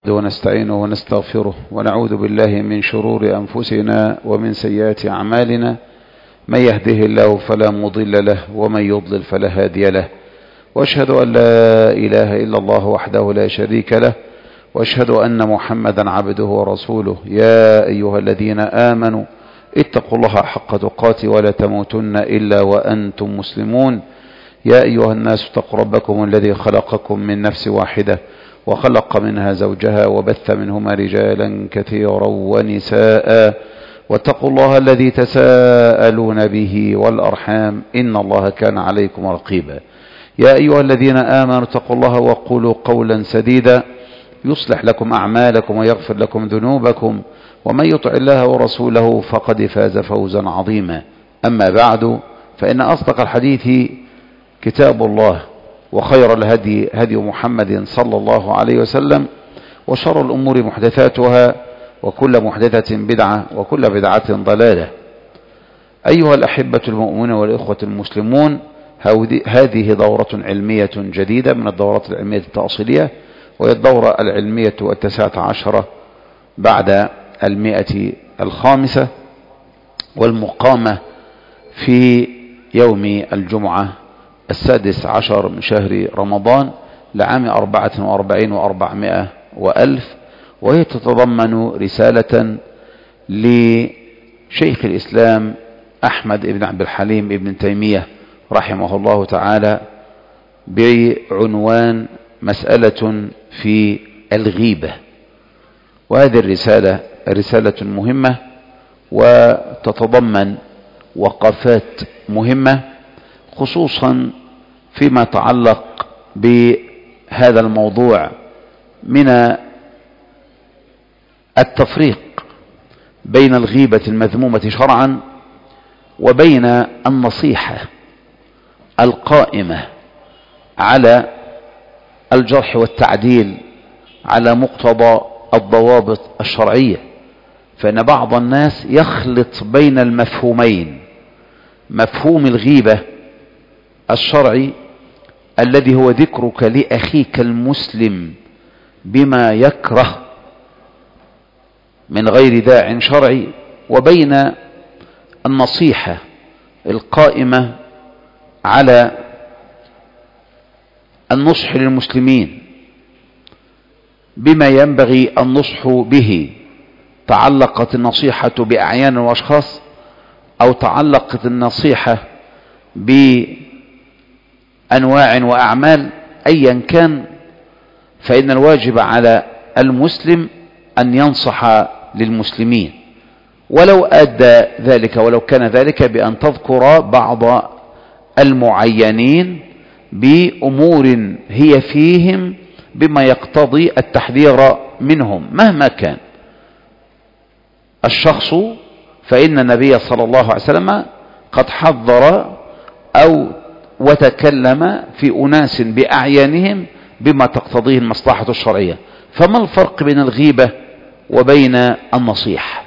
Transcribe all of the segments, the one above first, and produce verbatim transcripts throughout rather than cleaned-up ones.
ونستعينه ونستغفره ونعوذ بالله من شرور أنفسنا ومن سيئات أعمالنا. من يهده الله فلا مضل له ومن يضلل فلا هادي له، وأشهد أن لا إله إلا الله وحده لا شريك له، وأشهد أن محمدا عبده ورسوله. يا أيها الذين آمنوا اتقوا الله حق تقاته ولا تموتن إلا وأنتم مسلمون. يا أيها الناس اتقوا ربكم الذي خلقكم من نفس واحدة وخلق منها زوجها وبث منهما رجالا كثيرا ونساء، واتقوا الله الذي تساءلون به والأرحام إن الله كان عليكم رقيبا. يا أيها الذين آمنوا اتقوا الله وقولوا قولا سديدا يصلح لكم أعمالكم ويغفر لكم ذنوبكم، ومن يطع الله ورسوله فقد فاز فوزا عظيما. أما بعد، فإن أصدق الحديث كتاب الله، وخير الهدي هدي محمد صلى الله عليه وسلم، وشر الأمور محدثاتها، وكل محدثة بدعة، وكل بدعة ضلالة. أيها الأحبة المؤمنون والإخوة المسلمون، هذه دورة علمية جديدة من الدورات العلمية التأصيلية، وهي الدورة العلمية التاسعة عشرة بعد المئة الخامسة، والمقامة في يوم الجمعة السادس عشر من شهر رمضان لعام أربعة وأربعين وأربعمائة وألف، وهي تتضمن رسالة لشيخ الإسلام أحمد بن عبد الحليم بن تيمية رحمه الله تعالى بعنوان مسألة في الغيبة. وهذه الرسالة رسالة مهمة، وتتضمن وقفات مهمة، خصوصا فيما يتعلق بهذا الموضوع من التفريق بين الغيبة المذمومة شرعا وبين النصيحة القائمة على الجرح والتعديل على مقتضى الضوابط الشرعية. فإن بعض الناس يخلط بين المفهومين، مفهوم الغيبة الشرعي الذي هو ذكرك لأخيك المسلم بما يكره من غير داع شرعي، وبين النصيحة القائمة على النصح للمسلمين بما ينبغي النصح به. تعلقت النصيحة بأعيان وأشخاص، أو تعلقت النصيحة بأنواع وأعمال، أيا كان، فإن الواجب على المسلم أن ينصح للمسلمين، ولو أدى ذلك ولو كان ذلك بأن تذكر بعض المعينين بأمور هي فيهم بما يقتضي التحذير منهم مهما كان الشخص. فإن النبي صلى الله عليه وسلم قد حذر أو وتكلم في أناس بأعيانهم بما تقتضيه المصلحة الشرعية. فما الفرق بين الغيبة وبين النصيحة؟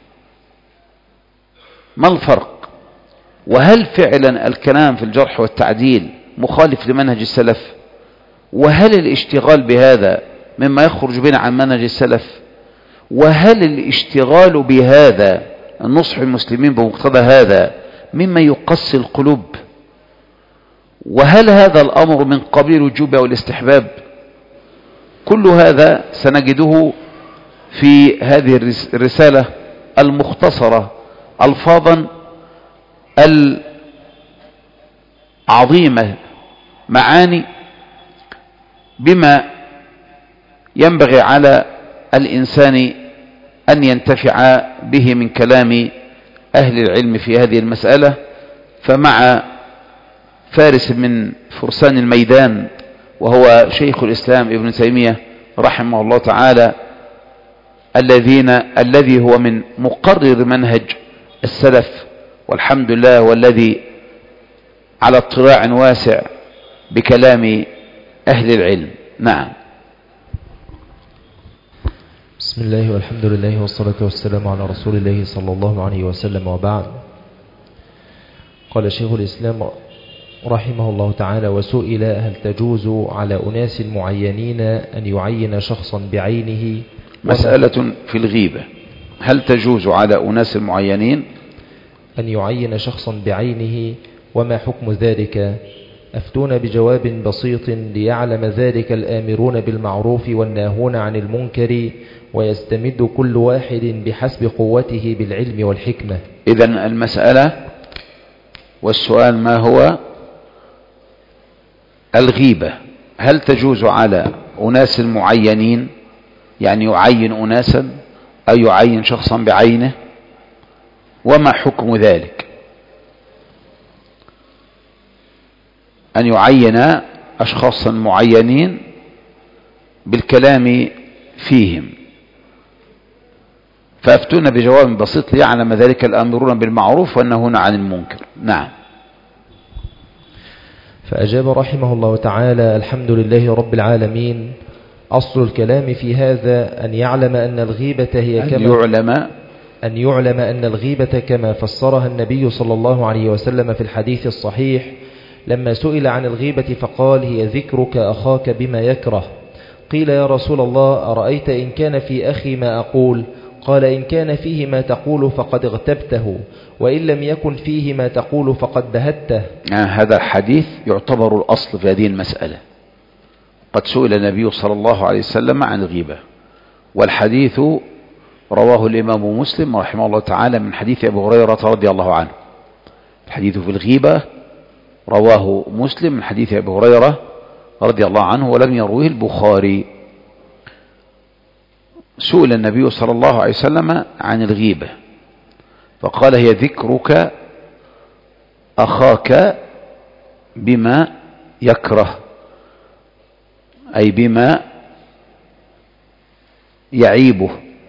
ما الفرق؟ وهل فعلا الكلام في الجرح والتعديل مخالف لمنهج السلف؟ وهل الاشتغال بهذا مما يخرج بنا عن منهج السلف؟ وهل الاشتغال بهذا النصح المسلمين بمقتضى هذا مما يقسي القلوب؟ وهل هذا الأمر من قبيل الوجوب أو الاستحباب؟ كل هذا سنجده في هذه الرسالة المختصرة ألفاظا العظيمة معاني بما ينبغي على الإنسان أن ينتفع به من كلام أهل العلم في هذه المسألة. فمع فارس من فرسان الميدان وهو شيخ الإسلام ابن تيمية رحمه الله تعالى، الذين الذي هو من مقرر منهج السلف، والحمد لله، والذي على اطلاع واسع بكلام أهل العلم. نعم. بسم الله والحمد لله والصلاة والسلام على رسول الله صلى الله عليه وسلم، وبعد. قال شيخ الإسلام رحمه الله تعالى وسئل هل تجوز على أناس معينين أن يعين شخصا بعينه؟ مسألة في الغيبة، هل تجوز على أناس معينين أن يعين شخصا بعينه وما حكم ذلك؟ أفتون بجواب بسيط ليعلم ذلك الآمرون بالمعروف والناهون عن المنكر ويستمد كل واحد بحسب قوته بالعلم والحكمة. إذن المسألة والسؤال ما هو؟ الغيبة هل تجوز على أناس معينين، يعني يعين أناسا أو يعين شخصا بعينه، وما حكم ذلك؟ أن يعين أشخاصا معينين بالكلام فيهم، فأفتونا بجواب بسيط ليعلم ذلك الآمرون بالمعروف والناهون عن المنكر. نعم. فأجاب رحمه الله تعالى: الحمد لله رب العالمين. أصل الكلام في هذا أن يعلم أن الغيبة هي كما أن يعلم أن يعلم أن الغيبة كما فسرها النبي صلى الله عليه وسلم في الحديث الصحيح لما سئل عن الغيبة فقال: هي ذكرك أخاك بما يكره. قيل: يا رسول الله، أرأيت إن كان في أخي ما أقول؟ قال: إن كان فيه ما تقول فقد اغتبته، وإن لم يكن فيه ما تقول فقد بهته. آه هذا الحديث يعتبر الأصل في هذه المسألة. قد سئل النبي صلى الله عليه وسلم عن الغيبة، والحديث رواه الإمام مسلم رحمه الله تعالى من حديث أبي هريرة رضي الله عنه. الحديث في الغيبة رواه مسلم من حديث أبي هريرة رضي الله عنه، ولم يرويه البخاري. سئل النبي صلى الله عليه وسلم عن الغيبة فقال: هي ذكرك أخاك بما يكره، أي بما يعيبه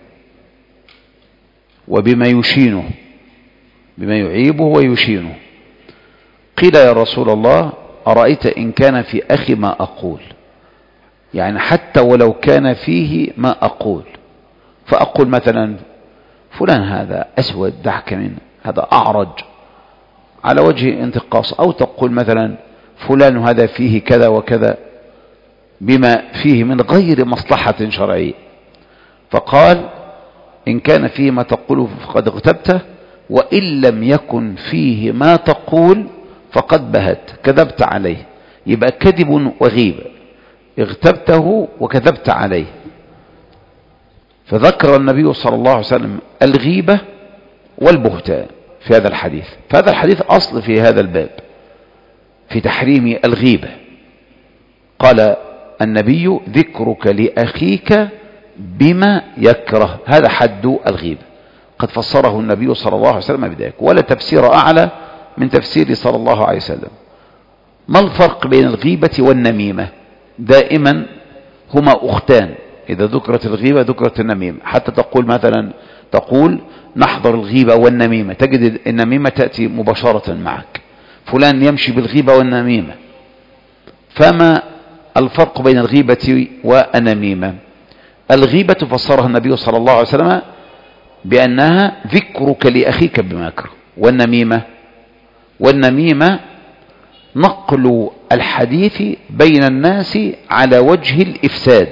وبما يشينه، بما يعيبه ويشينه. قيل: يا رسول الله، أرأيت إن كان في أخي ما أقول؟ يعني حتى ولو كان فيه ما أقول، فأقول مثلا فلان هذا أسود دعك منه، هذا أعرج على وجه انتقاص، أو تقول مثلا فلان هذا فيه كذا وكذا بما فيه من غير مصلحة شرعية. فقال: إن كان فيه ما تقول فقد اغتبته، وإن لم يكن فيه ما تقول فقد بهت، كذبت عليه. يبقى كذب وغيبة، اغتبته وكذبت عليه. فذكر النبي صلى الله عليه وسلم الغيبة والبهتان في هذا الحديث. فهذا الحديث أصل في هذا الباب في تحريم الغيبة. قال النبي: ذكرك لأخيك بما يكره، هذا حد الغيبة. قد فسره النبي صلى الله عليه وسلم بذلك، ولا تفسير أعلى من تفسير صلى الله عليه وسلم. ما الفرق بين الغيبة والنميمة؟ دائما هما أختان، إذا ذكرت الغيبة ذكرت النميمة. حتى تقول مثلا تقول نحضر الغيبة والنميمة، تجد النميمة تأتي مباشرة معك، فلان يمشي بالغيبة والنميمة. فما الفرق بين الغيبة والنميمة؟ الغيبة فسرها النبي صلى الله عليه وسلم بأنها ذكرك لأخيك بما يكره، والنميمة والنميمة نقل الحديث بين الناس على وجه الإفساد،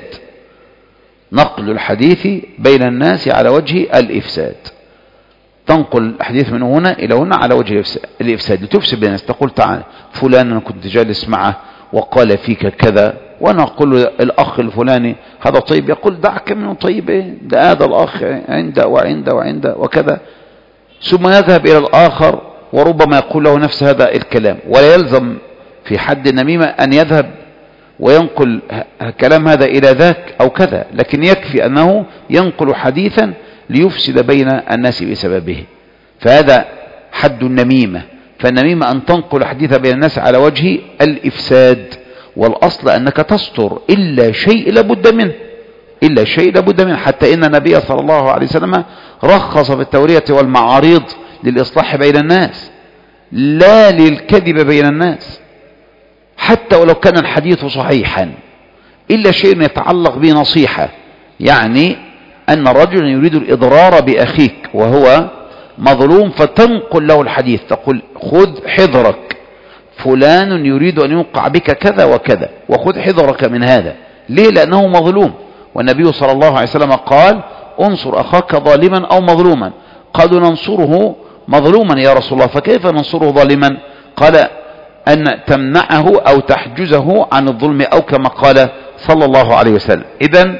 نقل الحديث بين الناس على وجه الإفساد. تنقل الحديث من هنا إلى هنا على وجه الإفساد لتفسد بين الناس. تقول: تعال فلان أنا كنت جالس معه وقال فيك كذا، وأنا أقول الأخ الفلاني هذا طيب، يقول: دعك منه طيب إيه؟ ده هذا الأخ عنده وعنده وعنده وكذا. ثم يذهب إلى الآخر وربما يقول له نفس هذا الكلام، ولا يلزم في حد النميمة أن يذهب وينقل كلام هذا إلى ذاك أو كذا، لكن يكفي أنه ينقل حديثا ليفسد بين الناس بسببه. فهذا حد النميمة. فالنميمة أن تنقل حديث بين الناس على وجه الإفساد، والأصل أنك تستر إلا شيء لابد منه، إلا شيء لابد منه. حتى إن النبي صلى الله عليه وسلم رخص في التورية والمعارض للإصلاح بين الناس، لا للكذب بين الناس، حتى ولو كان الحديث صحيحا، إلا شيء يتعلق بنصيحة. يعني أن رجلا يريد الإضرار بأخيك وهو مظلوم، فتنقل له الحديث، تقول: خذ حذرك، فلان يريد أن يوقع بك كذا وكذا وخذ حذرك من هذا. ليه؟ لأنه مظلوم، والنبي صلى الله عليه وسلم قال انصر أخاك ظالما أو مظلوما. قالوا ننصره مظلوما يا رسول الله، فكيف ننصره ظالما؟ قال أن تمنعه أو تحجزه عن الظلم، أو كما قال صلى الله عليه وسلم. إذن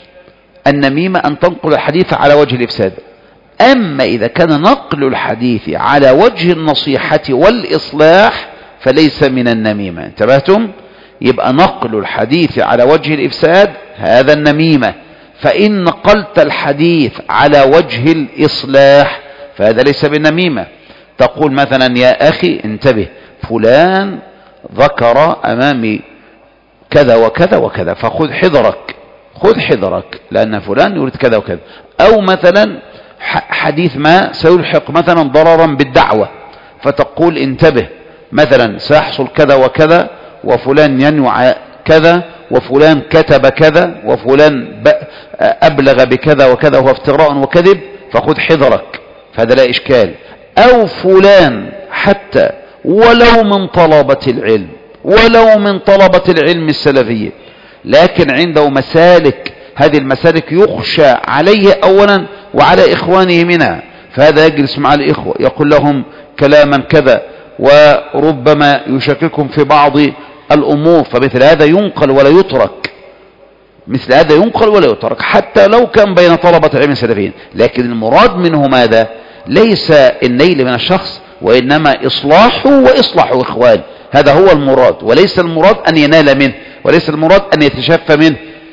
النميمة أن تنقل الحديث على وجه الإفساد. أما إذا كان نقل الحديث على وجه النصيحة والإصلاح فليس من النميمة. انتبهتم؟ يبقى نقل الحديث على وجه الإفساد هذا النميمة، فإن نقلت الحديث على وجه الإصلاح فهذا ليس بالنميمة. تقول مثلا يا أخي انتبه، فلان ذكر أمامي كذا وكذا وكذا فخذ حذرك، خذ حذرك لأن فلان يريد كذا وكذا. أو مثلا حديث ما سيلحق مثلا ضررا بالدعوة، فتقول انتبه مثلا سيحصل كذا وكذا، وفلان ينوع كذا، وفلان كتب كذا، وفلان أبلغ بكذا وكذا وهو افتراء وكذب، فخذ حذرك، فهذا لا إشكال. أو فلان حتى ولو من طلبة العلم، ولو من طلبة العلم السلفية، لكن عنده مسالك، هذه المسالك يخشى عليه أولا وعلى إخوانه منها، فهذا يجلس مع الإخوة يقول لهم كلاما كذا، وربما يشككهم في بعض الأمور، فمثل هذا ينقل ولا يترك، مثل هذا ينقل ولا يترك حتى لو كان بين طلبة العلم السلفيين. لكن المراد منه ماذا؟ ليس النيل من الشخص، وإنما إصلاحه وإصلاح إخوان، هذا هو المراد، وليس المراد أن ينال منه، وليس المراد أن يتشفى منه،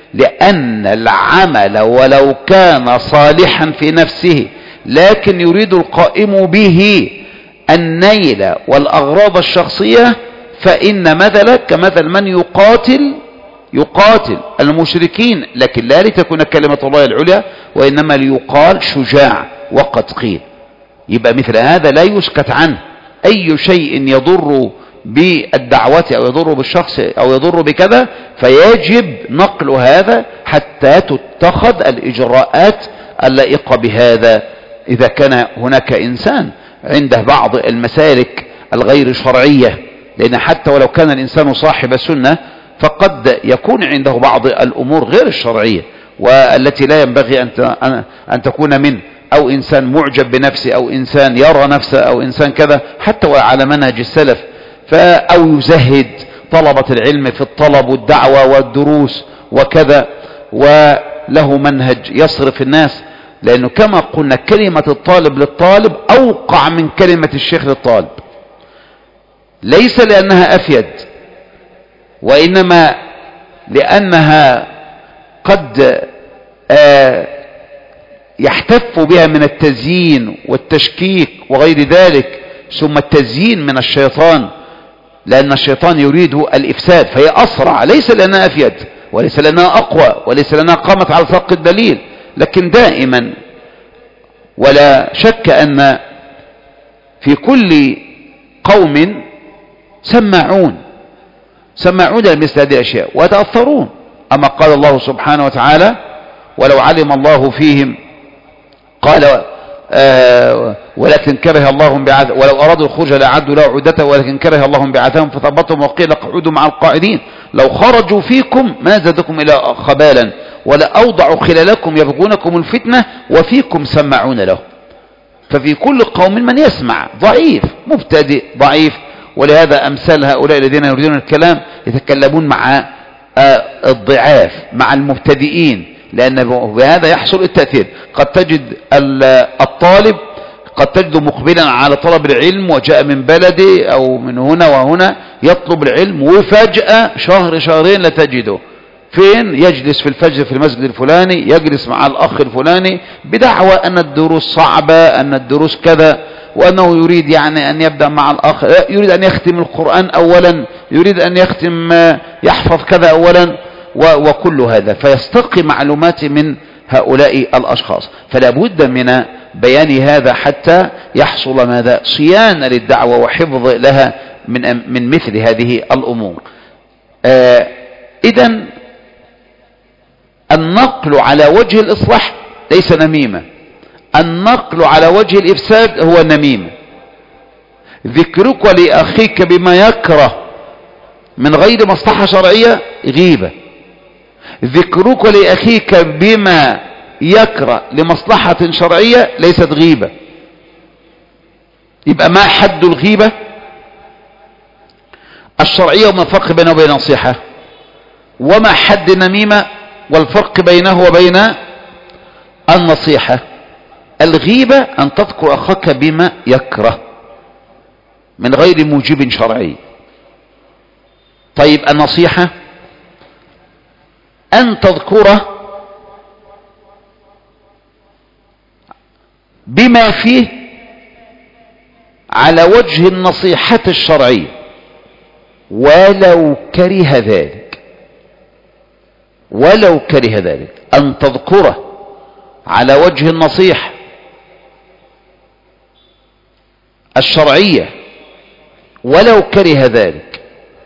لأن العمل ولو كان صالحا في نفسه لكن يريد القائم به النيل والأغراض الشخصية، فإن مثلك كمثل من يقاتل يقاتل المشركين، لكن لا لتكون كلمة الله العليا، وإنما ليقال شجاع وقد قيل. يبقى مثل هذا لا يسكت عنه. أي شيء يضر بالدعوة أو يضر بالشخص أو يضر بكذا فيجب نقل هذا حتى تتخذ الإجراءات اللائقة بهذا. إذا كان هناك إنسان عنده بعض المسالك الغير شرعية، لأن حتى ولو كان الإنسان صاحب سنة فقد يكون عنده بعض الأمور غير الشرعية والتي لا ينبغي أن تكون منه، أو إنسان معجب بنفسه، أو إنسان يرى نفسه، أو إنسان كذا حتى على منهج السلف، أو يزهد طلبة العلم في الطلب والدعوة والدروس وكذا، وله منهج يصرف الناس، لأنه كما قلنا كلمة الطالب للطالب أوقع من كلمة الشيخ للطالب، ليس لأنها أفيد، وإنما لأنها قد آه يحتف بها من التزيين والتشكيك وغير ذلك، ثم التزيين من الشيطان، لأن الشيطان يريد الإفساد، فهي أسرع، ليس لأنها أفيد، وليس لأنها أقوى، وليس لأنها قامت على ساق الدليل، لكن دائما ولا شك أن في كل قوم سماعون سماعون لمثل هذه الأشياء ويتأثرون. أما قال الله سبحانه وتعالى ولو علم الله فيهم قال آه ولكن كره الله بعث ولو أرادوا الخروج لأعدوا له عدة ولكن كره الله بعثهم فثبتهم وقيل اقعدوا مع القاعدين لو خرجوا فيكم ما زادكم إلى خبالا ولا أوضعوا خلالكم يبغونكم الفتنة وفيكم سماعون له. ففي كل قوم من يسمع، ضعيف مبتدئ ضعيف، ولهذا أمثال هؤلاء الذين يريدون الكلام يتكلمون مع آه الضعاف، مع المبتدئين، لأن بهذا يحصل التأثير. قد تجد الطالب قد تجد مقبلا على طلب العلم وجاء من بلده أو من هنا وهنا يطلب العلم، وفجأة شهر شهرين لا تجده فين، يجلس في الفجر في المسجد الفلاني، يجلس مع الأخ الفلاني بدعوى أن الدروس صعبة، أن الدروس كذا، وأنه يريد يعني أن يبدأ مع الأخ، يريد أن يختم القرآن أولا، يريد أن يختم يحفظ كذا أولا، وكل هذا فيستقي معلومات من هؤلاء الأشخاص. فلا بد من بيان هذا حتى يحصل ماذا؟ صيانة للدعوة وحفظ لها من من مثل هذه الأمور. آه إذن النقل على وجه الإصلاح ليس نميمة، النقل على وجه الإفساد هو النميمة. ذكرك لأخيك بما يكره من غير مصلحة شرعية غيبة. ذكرك لأخيك بما يكره لمصلحة شرعية ليست غيبة. يبقى ما حد الغيبة الشرعية وما الفرق بينه وبين النصيحة؟ وما حد النميمة والفرق بينه وبين النصيحة؟ الغيبة أن تذكر أخاك بما يكره من غير موجب شرعي. طيب النصيحة أن تذكره بما فيه على وجه النصيحة الشرعية ولو كره ذلك، ولو كره ذلك. أن تذكره على وجه النصيحة الشرعية ولو كره ذلك.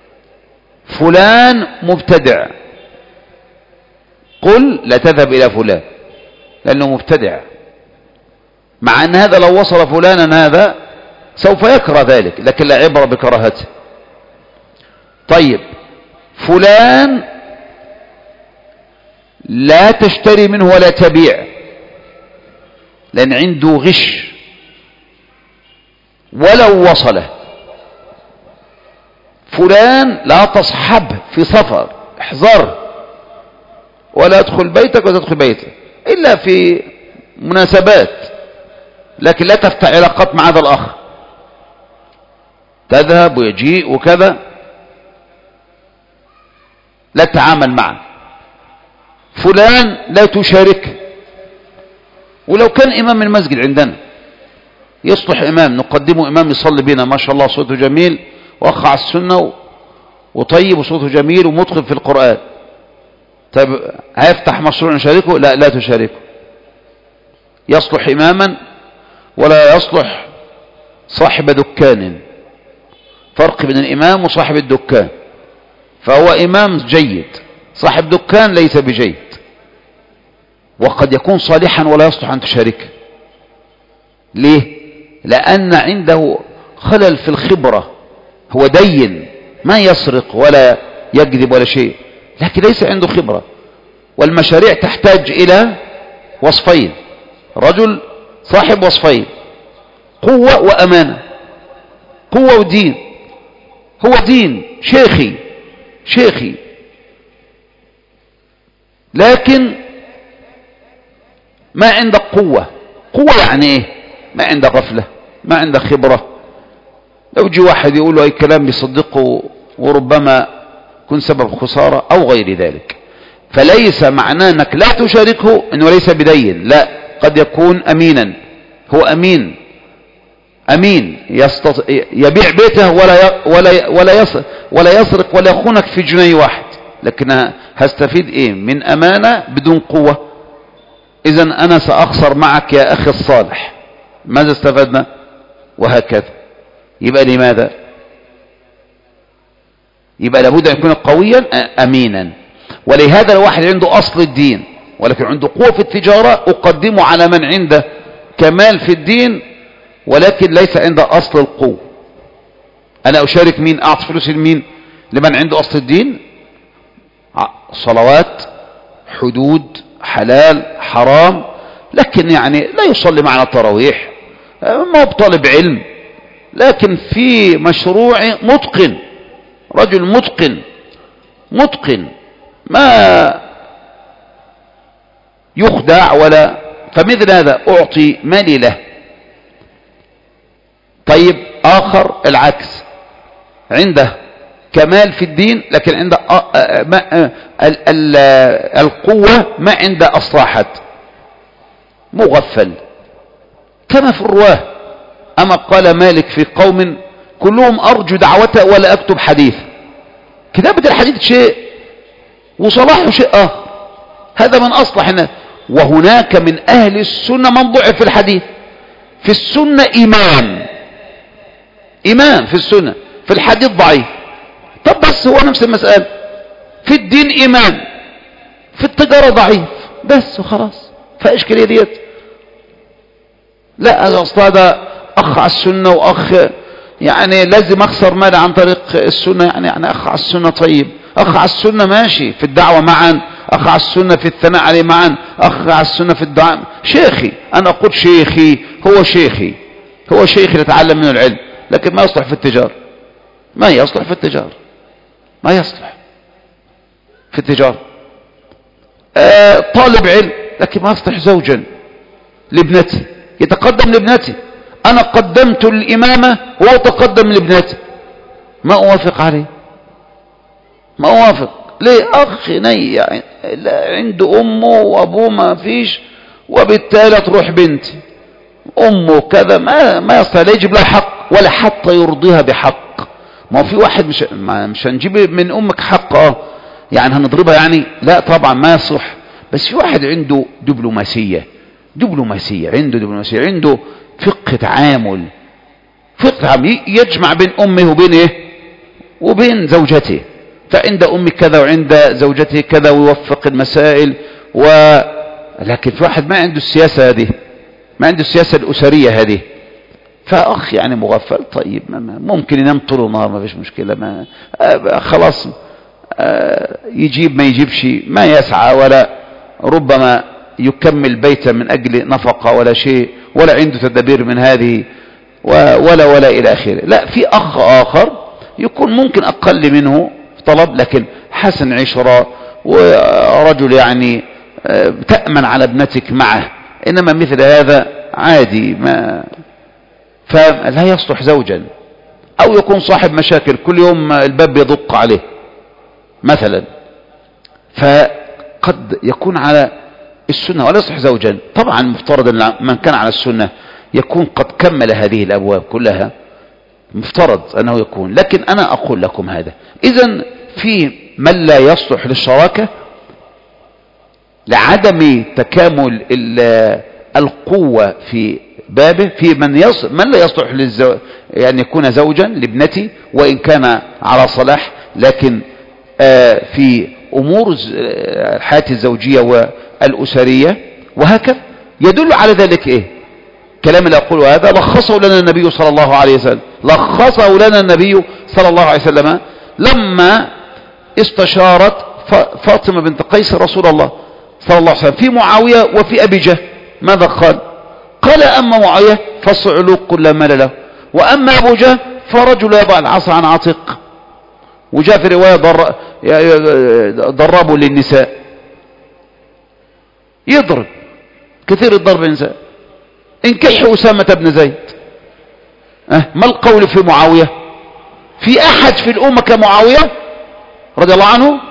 فلان مبتدع، قل لا تذهب إلى فلان لأنه مبتدع، مع أن هذا لو وصل فلانا هذا سوف يكره ذلك، لكن لا عبرة بكراهته. طيب فلان لا تشتري منه ولا تبيع لأن عنده غش، ولو وصله. فلان لا تصحبه في سفر، احذر، ولا ادخل بيتك ولا تدخل بيته إلا في مناسبات، لكن لا تفتح علاقات مع هذا الأخ، تذهب ويجيء وكذا، لا تتعامل معه. فلان لا تشاركه، ولو كان إمام المسجد عندنا يصلح إمام، نقدمه إمام يصلي بنا ما شاء الله صوته جميل وأخ على السنة وطيب وصوته جميل ومتقن في القرآن. طيب هيفتح مشروع نشاركه؟ لا لا تشاركه. يصلح إماما ولا يصلح صاحب دكان. فرق بين الإمام وصاحب الدكان، فهو إمام جيد، صاحب دكان ليس بجيد، وقد يكون صالحا ولا يصلح أن تشاركه. ليه؟ لأن عنده خلل في الخبرة، هو دين ما يسرق ولا يكذب ولا شيء، لكن ليس عنده خبرة. والمشاريع تحتاج إلى وصفين، رجل صاحب وصفين، قوة وأمانة. قوة ودين، هو دين شيخي شيخي لكن ما عندك قوة. قوة يعني ايه؟ ما عندك غفلة، ما عندك خبرة. لو جي واحد يقول له اي كلام يصدقه وربما يكون سبب خسارة او غير ذلك. فليس معناه انك لا تشاركه انه ليس بدين، لا، قد يكون امينا، هو امين امين يستط... يبيع بيته ولا ي... ولا ي... ولا يسرق ولا يسرق ولا يخونك في جنيه واحد، لكن هستفيد ايه من امانة بدون قوة؟ اذا انا ساخسر معك يا اخي الصالح، ماذا استفدنا؟ وهكذا. يبقى لماذا؟ يبقى لابد ان يكون قويا امينا. ولهذا الواحد عنده اصل الدين ولكن عنده قوة في التجارة، اقدمه على من عنده كمال في الدين ولكن ليس عنده اصل القوة. انا اشارك مين؟ اعطي فلوس لمين؟ لمن عنده اصل الدين، صلوات، حدود، حلال، حرام، لكن يعني لا يصلي معنا التراويح، ما هو بطالب علم، لكن في مشروع متقن، رجل متقن متقن ما يخدع ولا. فمثل هذا اعطي مالي له. طيب آخر العكس، عنده كمال في الدين لكن عنده القوة ما عنده أصلاحات، مغفل كما في الرواه. أما قال مالك في قوم كلهم أرجو دعوته ولا أكتب حديث. كتابة الحديث شيء وصلاحه شيء آخر، هذا من أصلح الناس. وهناك من أهل السنة من ضعف في الحديث. في السنة إمام إمام في السنة، في الحديث ضعيف. طب بس هو نفس المسألة. في الدين إمام، في التجارة ضعيف، بس وخلاص. فإشكالية ديت لا، أصلا هذا أخ على السنة وأخ يعني لازم اخسر مال عن طريق السنة؟ يعني يعني اخ على السنة طيب، اخ على السنة ماشي في الدعوة معا، اخ على السنة في الثناء عليه معا، اخ على السنة في الدعاء. شيخي، انا اقول شيخي هو شيخي، هو شيخي نتعلم منه العلم، لكن ما يصلح في التجارة، ما يصلح في التجارة، ما يصلح في التجارة. آه طالب علم لكن ما يصلح زوجا لابنتي، يتقدم لابنتي. انا قدمت الامامة وهو تقدم لابنتي، ما اوافق عليه، ما اوافق. ليه؟ اخ ني يعني عنده امه وابوه ما فيش، وبالتالي تروح بنتي امه كذا، ما ما يصلح، لا يجيب لها حق ولا حتى يرضيها بحق. ما هو في واحد مش مش هنجيب من امك حق اه يعني هنضربها يعني، لا طبعا ما يصح. بس في واحد عنده دبلوماسية، دبلوماسية عنده دبلوماسية عنده فقه تعامل، فقه تعامل يجمع بين امه وبين ايه وبين زوجته. فعند امك كذا وعند زوجته كذا، ويوفق المسائل. و لكن في واحد ما عنده السياسة هذه، ما عنده السياسة الأسرية هذه، فأخ يعني مغفل طيب، ما ممكن ينام طول النهار ما فيش مشكلة، ما آه خلاص آه يجيب ما يجيبش، ما يسعى ولا ربما يكمل بيتا من أجل نفقة ولا شيء، ولا عنده تدبير من هذه ولا ولا إلى آخره. لا، في أخ آخر يكون ممكن أقل منه طلب لكن حسن عشرة، ورجل يعني آه تأمن على ابنتك معه. إنما مثل هذا عادي، ما فلا يصلح زوجا. أو يكون صاحب مشاكل كل يوم الباب يدق عليه مثلا، فقد يكون على السنة ولا يصلح زوجا. طبعا مفترض أن من كان على السنة يكون قد كمل هذه الأبواب كلها، مفترض أنه يكون. لكن أنا أقول لكم هذا، إذن في من لا يصلح للشراكة لعدم تكامل القوة في بابه، في من يص... من لا يصلح للزو... يعني يكون زوجا لابنتي وإن كان على صلاح، لكن آه في أمور الحياة الزوجية والأسرية وهكذا. يدل على ذلك إيه؟ كلام اللي أقوله هذا لخصه لنا النبي صلى الله عليه وسلم، لخصه لنا النبي صلى الله عليه وسلم لما استشارت فاطمة بنت قيس رسول الله صلى الله عليه وسلم في معاوية وفي أبي جهل. ماذا قال؟ قال أما معاوية فالصعلوك كل مال له، وأما أبو جهل فرجل يضع العصا عن عاتق. وجاء في رواية ضر... ضربوا للنساء، يضرب كثير الضرب للنساء. انكحوا أسامة بن زيد. أه؟ ما القول في معاوية؟ في أحد في الأمة كمعاوية رضي الله عنه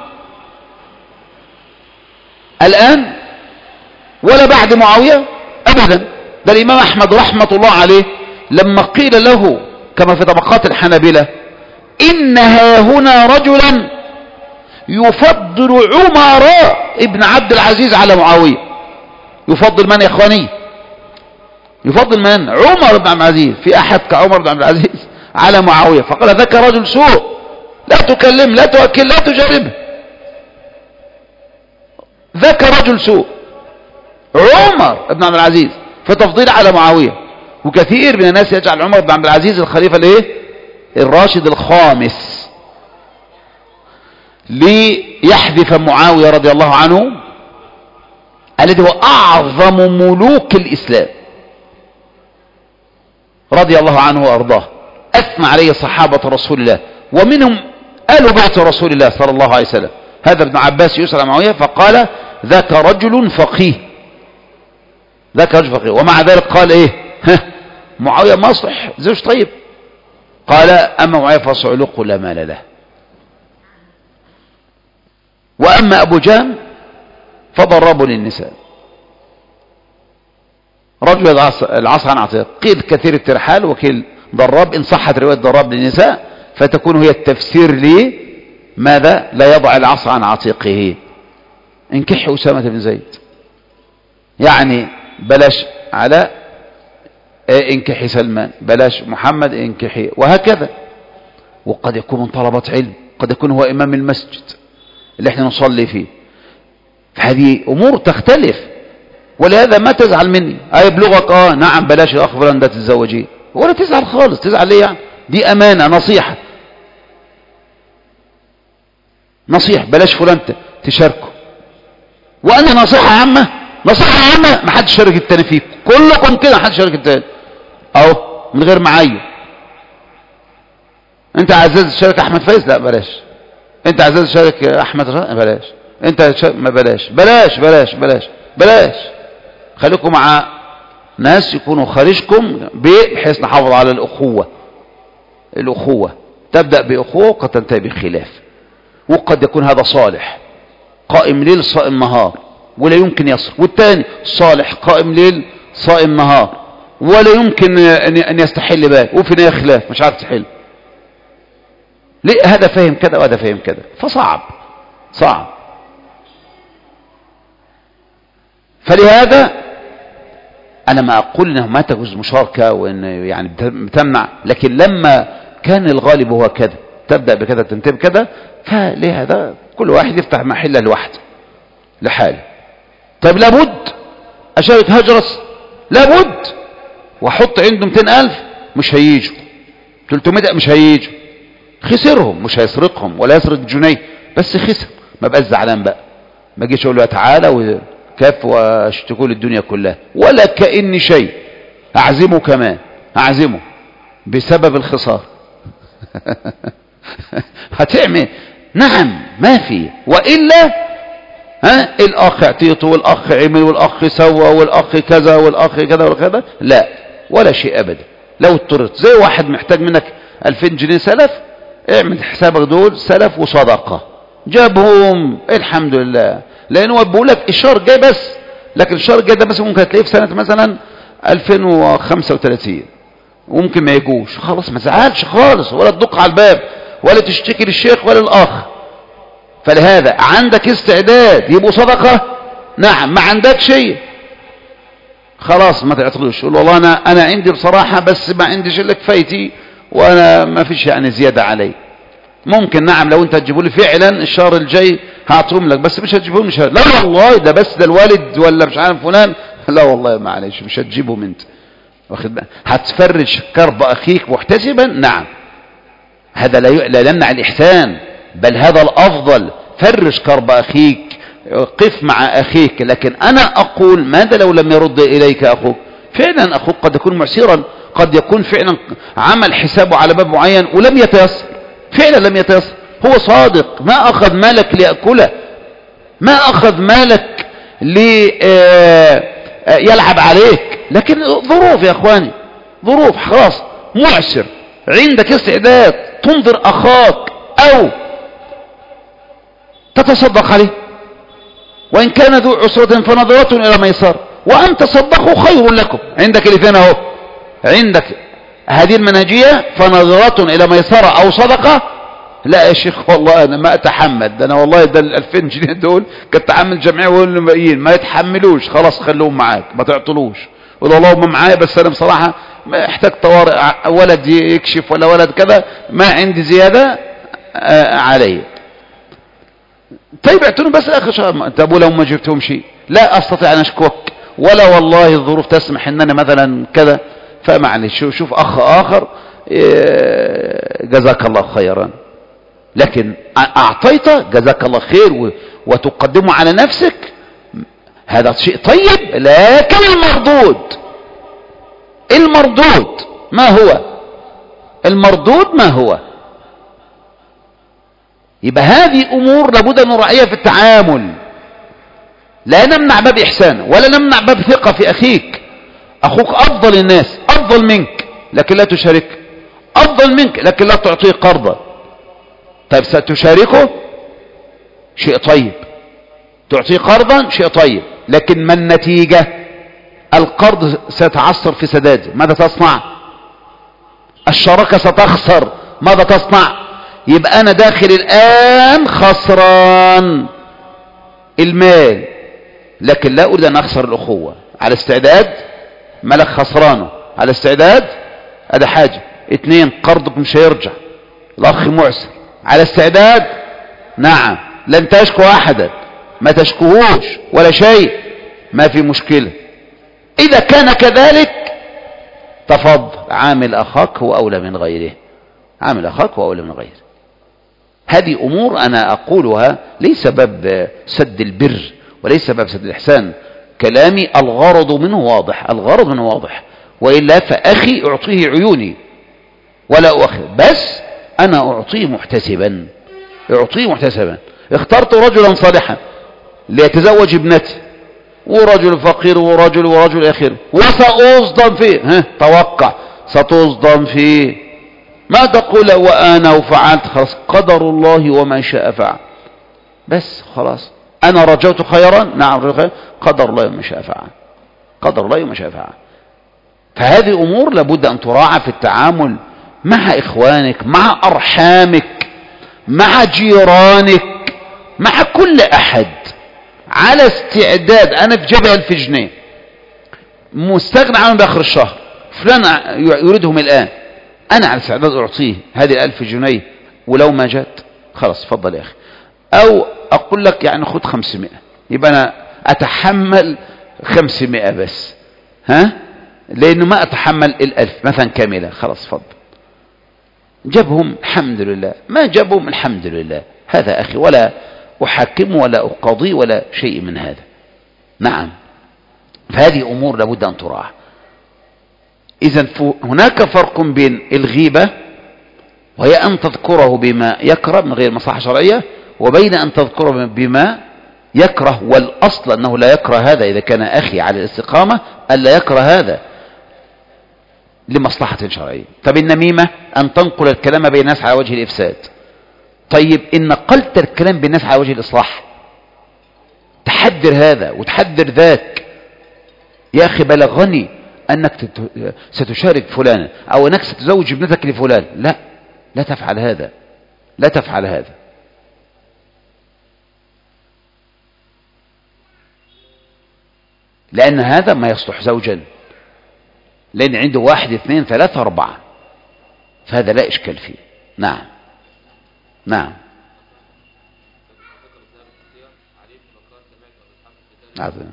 الآن ولا بعد معاوية أبدا؟ ده الإمام أحمد رحمة الله عليه لما قيل له كما في طبقات الحنابلة إن ها هنا رجلا يفضل عمر ابن عبد العزيز على معاوية. يفضل من يا إخواني؟ يفضل من؟ عمر بن عبد العزيز. في أحد كعمر بن عبد العزيز على معاوية؟ فقال ذاك رجل سوء، لا تكلم لا تؤكل لا تجربه، ذاك رجل سوء عمر بن عبد العزيز في تفضيل على معاوية. وكثير من الناس يجعل عمر بن عبد العزيز الخليفة الايه الراشد الخامس ليحذف معاوية رضي الله عنه الذي هو أعظم ملوك الإسلام رضي الله عنه وأرضاه. أثنى عليه صحابة رسول الله ومنهم آل بيت رسول الله صلى الله عليه وسلم. هذا ابن عباس يسأل معاوية فقال ذاك رجل فقيه، ذاك رجل فقيه. ومع ذلك قال ايه؟ ها معاوية ما صح زوج طيب. قال أما معاوية فصعلوق لا مال له، وأما أبو جهل فضربوا للنساء. رجل العصا عن عتيق، قيل كثير الترحال وكيل ضراب، إن صحت رواية ضراب للنساء فتكون هي التفسير لي ماذا لا يضع العصا عن عاتقه. انكحي أسامة بن زيد، يعني بلاش على انكحي سلمان، بلاش محمد انكحي، وهكذا. وقد يكون من طلبة علم، قد يكون هو إمام المسجد اللي احنا نصلي فيه. فهذه أمور تختلف، ولهذا ما تزعل مني. أي بلغك اه نعم بلاش الأخ فلان ده تتزوجيه، ولا تزعل خالص. تزعل ليه يعني؟ دي أمانة، نصيحة نصيحة، بلاش فلان تشاركه. وأنا نصيحة عامة، نصيحة عامة ما حدش شارك التاني فيك، كلكم كده ما حدش شارك التاني أهو من غير معايا. أنت عزاز تشارك أحمد فايز؟ لا بلاش. أنت عزاز تشارك أحمد رأي؟ بلاش. أنت ما بلاش بلاش بلاش بلاش بلاش. خليكم مع ناس يكونوا خارجكم بحيث نحافظ على الأخوة. الأخوة تبدأ بأخوة وقد تنتهي بخلاف، وقد يكون هذا صالح قائم ليل صائم نهار ولا يمكن يصل، والتاني صالح قائم ليل صائم نهار ولا يمكن أن يستحل بال، وفي نهاية خلاف مش عارف تحل. ليه؟ هذا فاهم كذا وهذا فاهم كذا، فصعب صعب. فلهذا أنا ما أقول أنه ما تجوز مشاركة وأن يعني بتمنع، لكن لما كان الغالب هو كذا، تبدأ بكذا تنتهي بكذا، فلهذا كل واحد يفتح محله لوحده لحاله. طيب لابد أشارك هجرس؟ لابد. وأحط عنده مئتين ألف مش هيجوا، ثلاثمائة مش هيجوا، خسرهم، مش هيسرقهم ولا يسرق جنيه، بس خسر، ما بقاش زعلان بقى، ما جيش اقول له تعالى وكف واشتكوا للدنيا كلها ولا كأني شيء، اعزمه كمان، اعزمه بسبب الخسار. هتعمل نعم ما في، وإلا ها الأخ اعطيته والأخ عمل والأخ سوى والأخ كذا والأخ كذا وكذا، لا ولا شيء أبدا. لو اضطرت زي واحد محتاج منك ألفين جنيه سلف، اعمل حسابك دول سلف وصدقة، جابهم الحمد لله، لأنه بيقول لك الشهر جاي بس، لكن الشهر الجاي ده بس ممكن هتلاقيه في سنة مثلا ألفين وخمسة وثلاثين وممكن ما يجوش، خلاص ما تزعلش خالص ولا تدق على الباب ولا تشتكي للشيخ ولا الأخ. فلهذا عندك استعداد يبقوا صدقة، نعم. ما عندك شيء خلاص ما تعطلوش، قول والله أنا أنا عندي بصراحة بس ما عنديش إلا كفايتي وأنا ما فيش يعني زيادة علي. ممكن نعم لو أنت تجيبوا لي فعلا الشهر الجاي هعطيهم لك، بس مش هتجيبهم، مش هت... لا والله ده بس ده الوالد ولا مش عارف فلان، لا والله معلش مش هتجيبهم أنت، واخد بالك؟ هتفرج كرب أخيك محتسبا، نعم هذا لا, ي... لا يمنع الإحسان، بل هذا الأفضل، فرج كرب أخيك، قف مع أخيك. لكن أنا أقول ماذا لو لم يرد إليك أخوك؟ فعلا أخوك قد يكون معسرا، قد يكون فعلا عمل حسابه على باب معين ولم يتيسر، فعلا لم يتيسر، هو صادق، ما أخذ مالك ليأكله، ما أخذ مالك ليلعب عليك، لكن ظروف يا أخواني، ظروف، خلاص معسر، عندك استعداد تنظر أخاك أو تتصدق عليه، وإن كان ذو عسرة فنظرة إلى ميسر وأن تصدقوا خير لكم. عندك الاثنين اهو، عندك هذه المنهجية، فنظرة إلى ميسرة أو صدقة. لا يا شيخ والله أنا ما أتحمل، ده أنا والله ده الألفين جنيه دول كنت أعمل جمعية والباقيين ما يتحملوش، خلاص خلوهم معاك ما تعطلوش، وده اللهم معايا بس أنا بصراحة ما احتاج طوارئ، ولد يكشف ولا ولد كذا، ما عندي زيادة علي. طيب اعتنوا بس اخر شهر، طب ولو ما جبتهم شيء لا استطيع ان اشكوك ولا والله الظروف تسمح ان انا مثلا كذا، فمعلش شوف اخ اخر جزاك الله خيرا، لكن اعطيت جزاك الله خير وتقدمه على نفسك هذا شيء طيب، لكن المردود المردود ما هو؟ المردود ما هو؟ يبقى هذه أمور لابد أن نراعيها في التعامل، لا نمنع باب إحسان ولا نمنع باب ثقة في أخيك. أخوك أفضل الناس، أفضل منك لكن لا تشارك، أفضل منك لكن لا تعطيه قرضا. طيب ستشاركه شيء طيب، تعطيه قرضا شيء طيب، لكن ما النتيجة؟ القرض سيتعثر في سداده، ماذا تصنع؟ الشراكة ستخسر، ماذا تصنع؟ يبقى أنا داخل الآن خسران المال، لكن لا أريد أن أخسر الأخوة. على استعداد؟ ملك خسرانه على استعداد، هذا حاجة. اثنين، قرضك مش هيرجع، الأخ معسر، على استعداد؟ نعم. لن تشكو أحدا، ما تشكوهوش ولا شيء، ما في مشكلة. إذا كان كذلك تفضل، عامل أخاك هو أولى من غيره، عامل أخاك وأولى من غيره. هذه أمور أنا أقولها ليس باب سد البر وليس باب سد الإحسان، كلامي الغرض منه واضح، الغرض منه واضح، وإلا فأخي أعطيه عيوني ولا أؤخر، بس أنا أعطيه محتسبا، أعطيه محتسبا. اخترت رجلا صالحا ليتزوج ابنتي، ورجل فقير ورجل ورجل آخر، وسأصدم فيه. ها توقع ستصدم فيه، ما تقول وأنا وفعلت، خلاص قدر الله وما شاء فعل، بس خلاص. أنا رجوت خيرا، نعم رجوت خيرا، قدر الله وما شاء فعل، قدر الله وما شاء فعل. فهذه أمور لابد أن تراعى في التعامل مع إخوانك، مع أرحامك، مع جيرانك، مع كل أحد، على استعداد. أنا في جيبي ألف جنيه مستغنى عنهم بآخر الشهر، فلان يريدهم الآن، أنا على استعداد أعطيه هذه الألف جنيه، ولو ما جات خلاص فضل يا أخي. أو أقول لك يعني خد خمسمائة، يبقى أنا أتحمل خمسمائة بس، ها، لأنه ما أتحمل الألف مثلا كاملة، خلاص فضل. جابهم الحمد لله، ما جابهم الحمد لله، هذا أخي، ولا أحاكم ولا أقاضي ولا شيء من هذا. نعم، فهذه أمور لابد أن تراعى. إذن هناك فرق بين الغيبة وهي أن تذكره بما يكره من غير مصلحة شرعية، وبين أن تذكره بما يكره، والأصل أنه لا يكره هذا إذا كان أخي على الاستقامة، ألا يكره هذا لمصلحة شرعية. طب النميمة أن تنقل الكلام بين الناس على وجه الإفساد. طيب إن نقلت الكلام بين الناس على وجه الإصلاح، تحذر هذا وتحذر ذاك. يا أخي بلغني أنك ستشارك فلانا، أو أنك ستزوج ابنتك لفلان، لا لا تفعل هذا، لا تفعل هذا. لأن هذا ما يصلح زوجا، لأن عنده واحد اثنين ثلاثة أربعة، فهذا لا إشكال فيه. نعم نعم عظيم.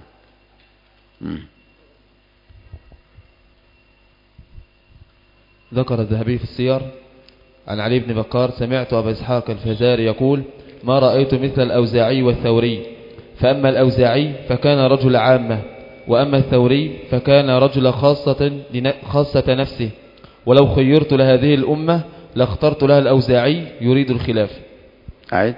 ذكر الذهبي في السير عن علي بن بكار: سمعت أبا إسحاق الفزاري يقول: ما رأيت مثل الأوزاعي والثوري، فأما الأوزاعي فكان رجل عامة، وأما الثوري فكان رجل خاصة, خاصة نفسه، ولو خيرت لهذه الأمة لاخترت لها الأوزاعي يريد الخلاف. أعد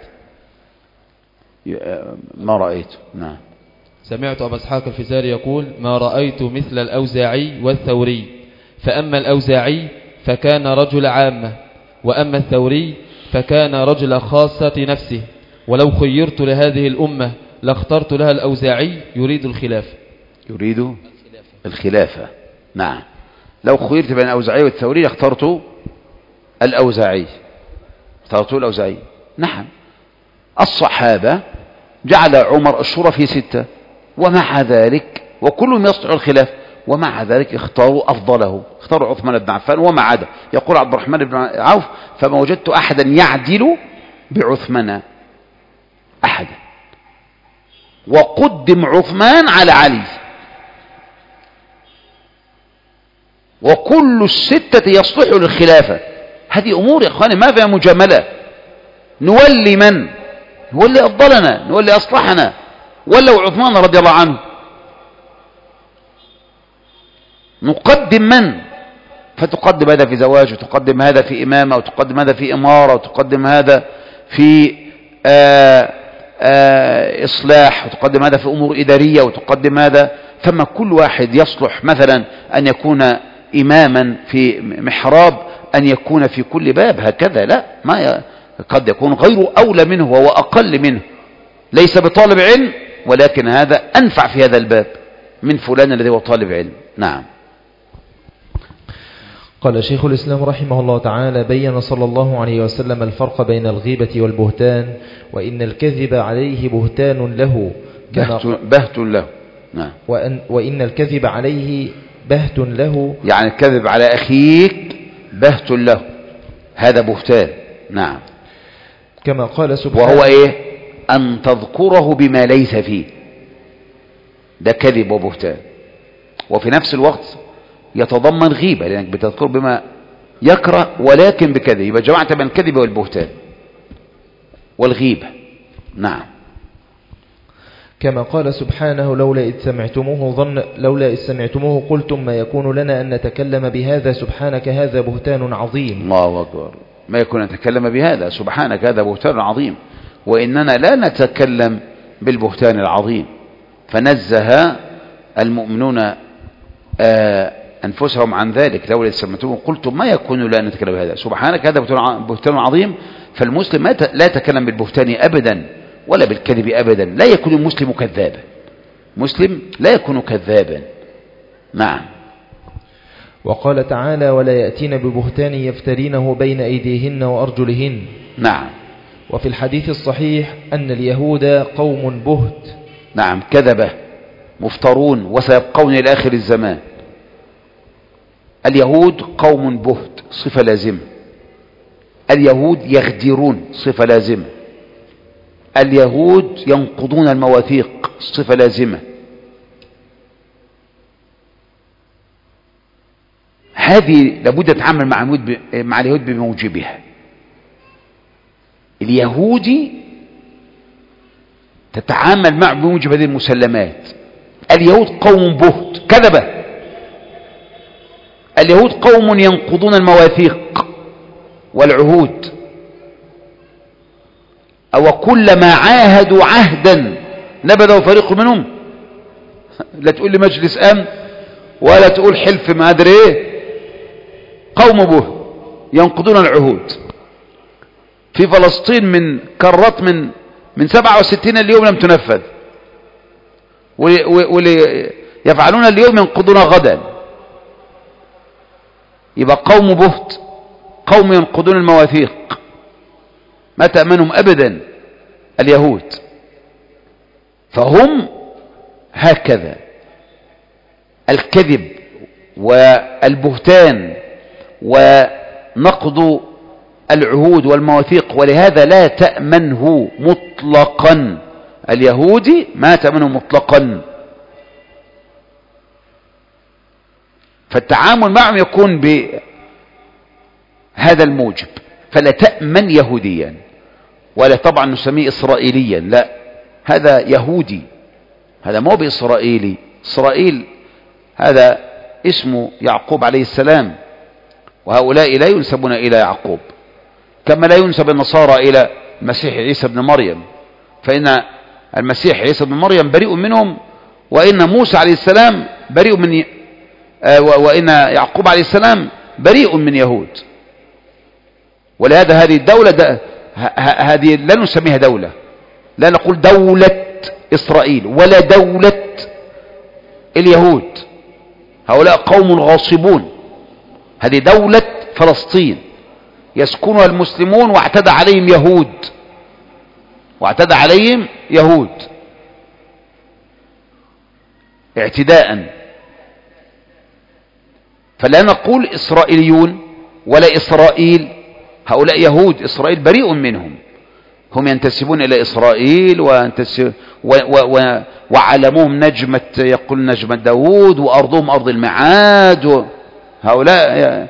ما رأيت. نعم. سمعت أبا إسحاق الفزاري يقول: ما رأيت مثل الأوزاعي والثوري، فأما الأوزاعي فكان رجل عامة، وأما الثوري فكان رجل خاصة نفسه، ولو خيرت لهذه الأمة لاخترت لها الأوزاعي يريد الخلاف. يريد الخلافة. نعم، لو خيرت بين الأوزاعي والثوري لاخترت الأوزاعي، اخترت الأوزاعي. نعم، الصحابة جعل عمر الشورى في ستة، ومع ذلك وكلهم يصلح الخلاف، ومع ذلك اختاروا أفضله، اختاروا عثمان بن عفان وما عدا. يقول عبد الرحمن بن عوف: فما وجدت أحدا يعدل بعثمان أحدا، وقدم عثمان على علي، وكل الستة يصلح للخلافة. هذه أمور يا إخواني ما فيها مجاملة. نولي من؟ نولي أفضلنا، نولي أصلحنا، ولو عثمان رضي الله عنه. نقدم من؟ فتقدم هذا في زواج، وتقدم هذا في إمامة، وتقدم هذا في إمارة، وتقدم هذا في آآ آآ إصلاح، وتقدم هذا في أمور إدارية، وتقدم هذا. ثم كل واحد يصلح مثلا أن يكون إماما في محراب، أن يكون في كل باب، هكذا لا، ما ي... قد يكون غيره أولى منه وهو أقل منه، ليس بطالب علم، ولكن هذا أنفع في هذا الباب من فلان الذي هو طالب علم. نعم. قال شيخ الإسلام رحمه الله تعالى: بين صلى الله عليه وسلم الفرق بين الغيبة والبهتان، وإن الكذب عليه بهتان له بهت, بهت له. نعم. وأن وإن الكذب عليه بهت له، يعني الكذب على أخيك بهت له، هذا بهتان. نعم. كما قال سبحانه: وهو إيه؟ أن تذكره بما ليس فيه، ده كذب وبهتان، وفي نفس الوقت يتضمن غيبة، لأنك بتذكر بما يكره ولكن بكذب. يبقى جمعت بين الكذب والبهتان والغيبة. نعم. كما قال سبحانه لولا إذ سمعتموه ظن لولا إذ سمعتموه قلتم ما يكون لنا أن نتكلم بهذا سبحانك هذا بهتان عظيم. الله أكبر. ما يكون أن نتكلم بهذا سبحانك هذا بهتان عظيم، وإننا لا نتكلم بالبهتان العظيم. فنزه المؤمنون أنفسهم عن ذلك. لولا إذ سمعتموه قلتم ما يكون لنا أن نتكلم بهذا سبحانك هذا بهتان عظيم. فالمسلم لا يتكلم بالبهتان أبدا ولا بالكذب أبدا. لا يكون المسلم كذابا. مسلم لا يكون كذابا. نعم. وقال تعالى ولا يأتين ببهتان يفترينه بين أيديهن وأرجلهن. نعم. وفي الحديث الصحيح أن اليهود قوم بهت. نعم كذبة مفترون وسيبقون إلى آخر الزمان. اليهود قوم بهت صفة لازمة. اليهود يغدرون صفة لازمة. اليهود ينقضون المواثيق صفة لازمة. هذه لابد تتعامل مع اليهود بموجبها. اليهودي تتعامل معه بموجب هذه المسلمات. اليهود قوم بهت كذبة. اليهود قوم ينقضون المواثيق والعهود، أو كلما عاهدوا عهدا نبذوا فريق منهم. لا تقول لي مجلس أمن ولا تقول حلف ما أدري إيه. قوم به ينقضون العهود. في فلسطين من كرات من من سبعة وستين اليوم لم تنفذ، واللي يفعلون اليوم ينقضون غدا. يبقى قوم بهت، قوم ينقضون المواثيق، ما تأمنهم أبدا اليهود. فهم هكذا. الكذب والبهتان ونقض العهود والمواثيق، ولهذا لا تأمنه مطلقا. اليهودي ما تأمنه مطلقا. فالتعامل معهم يكون بهذا الموجب. فلا تأمن يهوديا، ولا طبعا نسميه إسرائيليا، لا، هذا يهودي، هذا مو بإسرائيلي. إسرائيل هذا اسمه يعقوب عليه السلام، وهؤلاء لا ينسبون إلى يعقوب، كما لا ينسب النصارى إلى المسيح عيسى بن مريم، فإن المسيح عيسى بن مريم بريء منهم، وإن موسى عليه السلام بريء من وإن يعقوب عليه السلام بريء من يهود. ولهذا هذه الدولة ده هذه لا نسميها دولة، لا نقول دولة إسرائيل ولا دولة اليهود. هؤلاء قوم غاصبون. هذه دولة فلسطين يسكنها المسلمون، واعتدى عليهم يهود، واعتدى عليهم يهود اعتداء. فلا نقول إسرائيليون ولا إسرائيل، هؤلاء يهود. إسرائيل بريء منهم، هم ينتسبون إلى إسرائيل وينتسب و و و وعلمهم نجمة، يقول نجمة داود، وأرضهم أرض المعاد. هؤلاء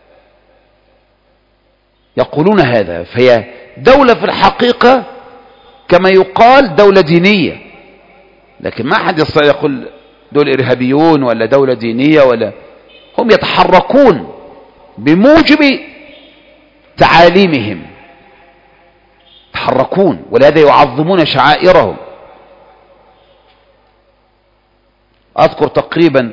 يقولون هذا. فهي دولة في الحقيقة كما يقال دولة دينية، لكن ما أحد يستطيع يقول دول إرهابيون ولا دولة دينية، ولا هم يتحركون بموجب تعاليمهم، يتحركون، ولهذا يعظمون شعائرهم. أذكر تقريبا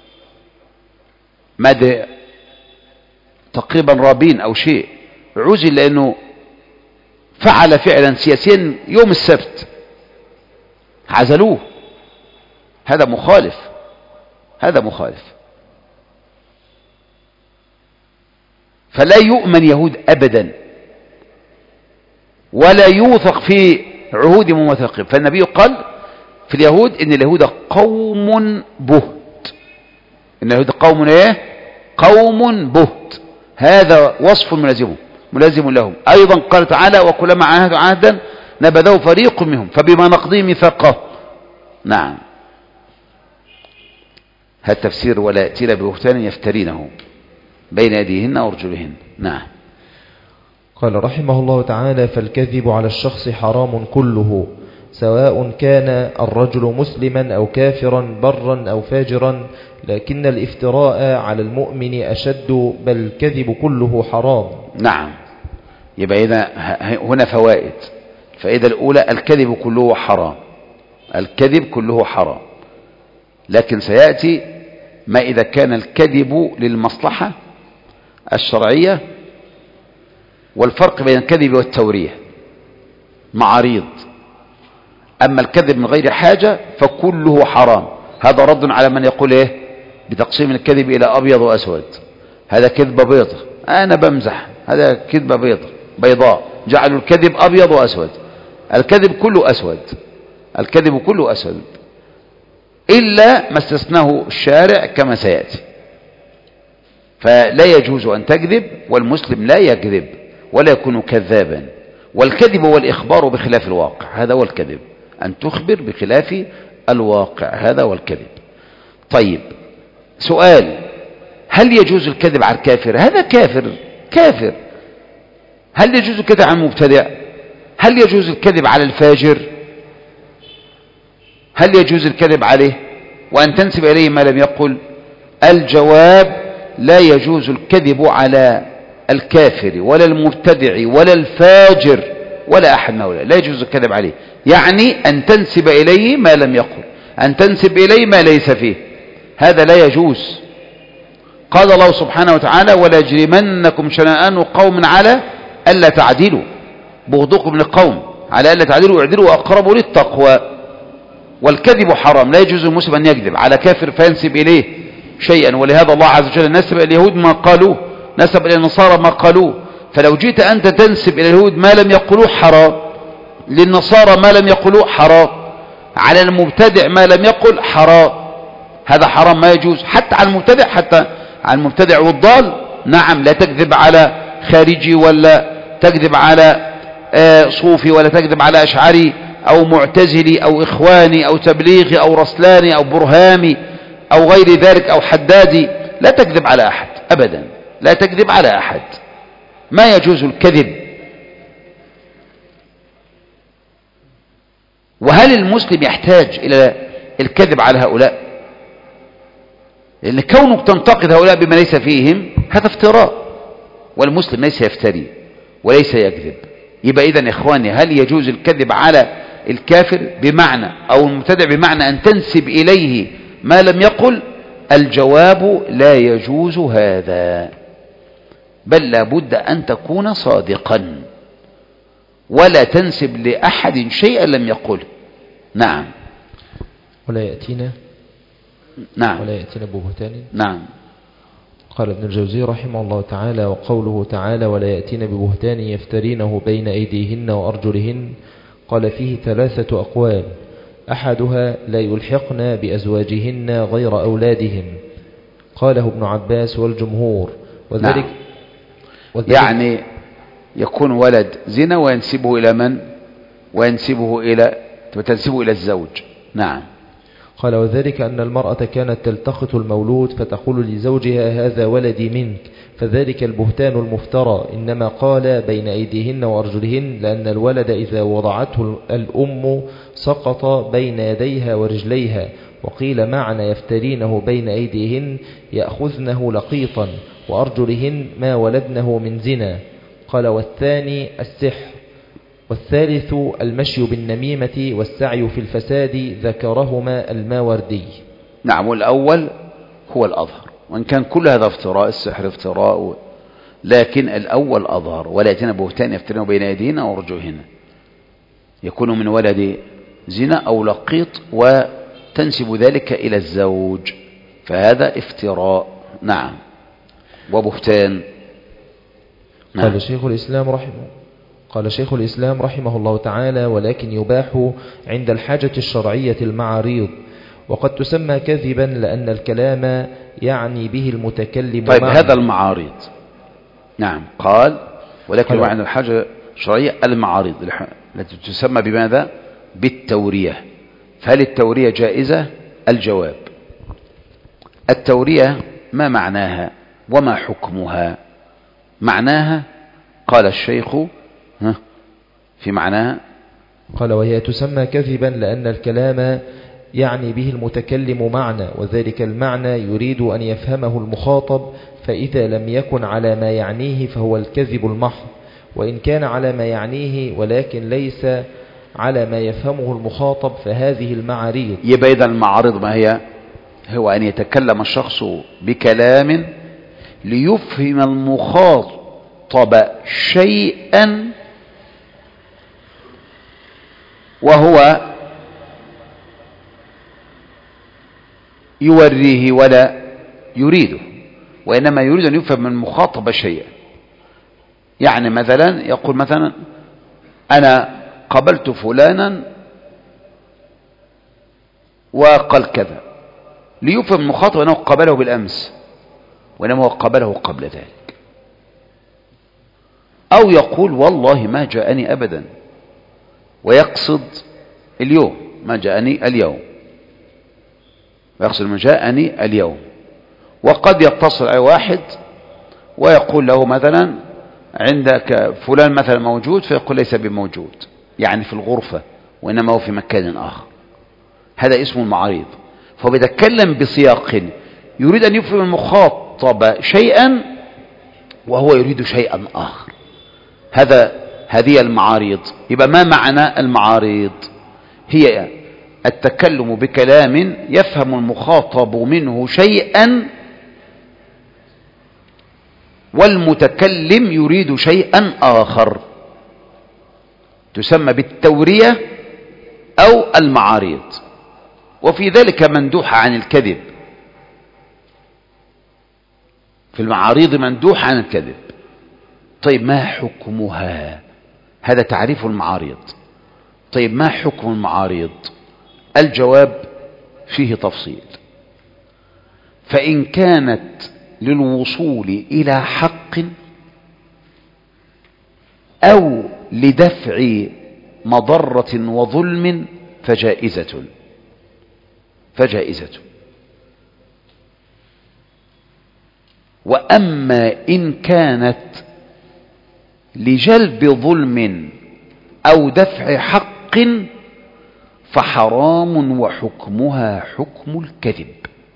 مدى تقريبا رابين أو شيء عزل لأنه فعل فعلا سياسيا يوم السبت، عزلوه. هذا مخالف، هذا مخالف. فلا يؤمن يهود أبدا، ولا يوثق في عهود ممثقين. فالنبي قال في اليهود إن اليهود قوم بهت. إن اليهود قوم إيه؟ قوم بهت. هذا وصف ملازم ملازم لهم. أيضا قال تعالى وكلما عاهدوا عهدا نبذه فريق منهم فبما نقضي ميثاقهم. نعم. هذا تفسير ولا يأتين ببهتان يفترينه بين أيديهن وأرجلهن. نعم. قال رحمه الله تعالى: فالكذب على الشخص حرام كله، سواء كان الرجل مسلما أو كافرا برا أو فاجرا، لكن الافتراء على المؤمن أشد، بل الكذب كله حرام. نعم. يبقى إذا هنا فوائد. الفائدة الأولى: الكذب كله حرام، الكذب كله حرام، لكن سيأتي ما إذا كان الكذب للمصلحة الشرعية، والفرق بين الكذب والتورية معاريض. أما الكذب من غير حاجة فكله حرام. هذا رد على من يقول إيه بتقسيم الكذب إلى أبيض وأسود. هذا كذبة بيضة، أنا بمزح، هذا كذبة بيضة بيضاء، جعلوا الكذب أبيض وأسود. الكذب كله أسود، الكذب كله أسود، إلا ما استثناه الشارع كما سيأتي. فلا يجوز أن تكذب، والمسلم لا يكذب ولا يكون كذابا. والكذب هو الإخبار بخلاف الواقع، هذا هو الكذب، أن تخبر بخلاف الواقع، هذا هو الكذب. طيب، سؤال: هل يجوز الكذب على الكافر؟ هذا كافر كافر. هل يجوز الكذب على المبتدع؟ هل يجوز الكذب على الفاجر؟ هل يجوز الكذب عليه وأن تنسب إليه ما لم يقل؟ الجواب: لا يجوز الكذب على الكافر ولا المبتدع ولا الفاجر ولا أحد من هؤلاء، لا يجوز الكذب عليه. يعني أن تنسب إليه ما لم يقل، أن تنسب إليه ما ليس فيه، هذا لا يجوز. قال الله سبحانه وتعالى: ولا يجرمنكم شنآن قوم على ألا تعدلوا، بغضكم من القوم على ألا تعدلوا اعدلوا أقرب للتقوى. والكذب حرام، لا يجوز المسلم أن يكذب على كافر فينسب إليه شيئا. ولهذا الله عز وجل نسب إلى اليهود ما قالوه، نسب إلى النصارى ما قالوه. فلو جئت أنت تنسب إلى اليهود ما لم يقولوه حرام، للنصارى ما لم يقولوه حرام، على المبتدع ما لم يقل حرام، هذا حرام ما يجوز. حتى على المبتدع، حتى على المبتدع والضال، نعم، لا تكذب على خارجي ولا تكذب على صوفي ولا تكذب على أشعري أو معتزلي أو إخواني أو تبليغي أو رسلاني أو برهامي أو غير ذلك أو حدادي، لا تكذب على أحد أبدا، لا تكذب على أحد، ما يجوز الكذب. وهل المسلم يحتاج إلى الكذب على هؤلاء؟ لأن كونك تنتقد هؤلاء بما ليس فيهم هذا افتراء، والمسلم ليس يفتري وليس يكذب. يبقى إذن إخواني، هل يجوز الكذب على الكافر بمعنى أو المبتدع بمعنى أن تنسب إليه ما لم يقل؟ الجواب: لا يجوز هذا، بل لابد أن تكون صادقا ولا تنسب لأحد شيئا لم يقله. نعم. ولا يأتينا نعم ولا يأتينا ببهتان. نعم. قال ابن الجوزي رحمه الله تعالى: وقوله تعالى: ولا يأتين ببهتان يفترينه بين أيديهن وأرجلهن، قال فيه ثلاثة أقوال: أحدها: لا يلحقن بأزواجهن غير أولادهم، قاله ابن عباس والجمهور، وذلك, نعم. وذلك يعني يكون ولد زنا وينسبه إلى من؟ وينسبه إلى تنسبه إلى الزوج. نعم. قال: وذلك أن المرأة كانت تلتقط المولود فتقول لزوجها: هذا ولدي منك، فذلك البهتان المفترى. إنما قال بين أيديهن وأرجلهن لأن الولد إذا وضعته الأم سقط بين يديها ورجليها. وقيل معنى يفترينه بين أيديهن يأخذنه لقيطا، وأرجلهن ما ولدنه من زنا. قال: والثاني السحر، والثالث المشي بالنميمة والسعي في الفساد، ذكرهما الماوردي. نعم. والأول هو الأظهر، وإن كان كل هذا افتراء، السحر افتراء، لكن الأول أظهر. ولا يأتين بهتان يفترينه بين أيديهن وأرجلهن، يكون من ولد زنا أو لقيط وتنسب ذلك إلى الزوج، فهذا افتراء. نعم. وبهتان. نعم. قال شيخ الإسلام رحمه قال شيخ الإسلام رحمه الله تعالى: ولكن يباح عند الحاجة الشرعية المعاريض، وقد تسمى كذبا لأن الكلام يعني به المتكلم. طيب، هذا المعارض. نعم. قال: ولكن يباح عند الحاجة الشرعية المعارض التي تسمى بماذا؟ بالتورية. فهل التورية جائزة؟ الجواب: التورية ما معناها؟ وما حكمها؟ معناها قال الشيخ ها في معناها قال وهي تسمى كذبا لأن الكلام يعني به المتكلم معنى، وذلك المعنى يريد أن يفهمه المخاطب، فإذا لم يكن على ما يعنيه فهو الكذب المحض، وإن كان على ما يعنيه ولكن ليس على ما يفهمه المخاطب فهذه المعاريض. يبقى إذا المعارض ما هي؟ هو أن يتكلم الشخص بكلام ليفهم المخاطب شيئا وهو يوريه ولا يريده، وإنما يريد أن يفهم من المخاطب شيئا. يعني مثلا يقول مثلا أنا قبلت فلانا وقال كذا، ليفهم المخاطب أنه قبله بالأمس وإنما هو قبله قبل ذلك. أو يقول والله ما جاءني أبدا، ويقصد اليوم، ما جاءني اليوم، ويقصد ما جاءني اليوم. وقد يتصل أي واحد ويقول له مثلا عندك فلان مثلا موجود، فيقول ليس بموجود، يعني في الغرفة، وإنما هو في مكان آخر. هذا اسمه المعارض. فهو بيتكلم بسياق يريد أن يفهم المخاطب شيئا وهو يريد شيئا آخر. هذا هذه المعارض. يبقى ما معنى المعارض؟ هي التكلم بكلام يفهم المخاطب منه شيئا والمتكلم يريد شيئا آخر، تسمى بالتورية أو المعارض. وفي ذلك مندوح عن الكذب، في المعارض مندوح عن الكذب. طيب ما حكمها؟ هذا تعريف المعارض. طيب ما حكم المعارض؟ الجواب فيه تفصيل. فإن كانت للوصول إلى حق أو لدفع مضرة وظلم فجائزة فجائزة وأما إن كانت لجلب ظلم أو دفع حق فحرام وحكمها حكم الكذب.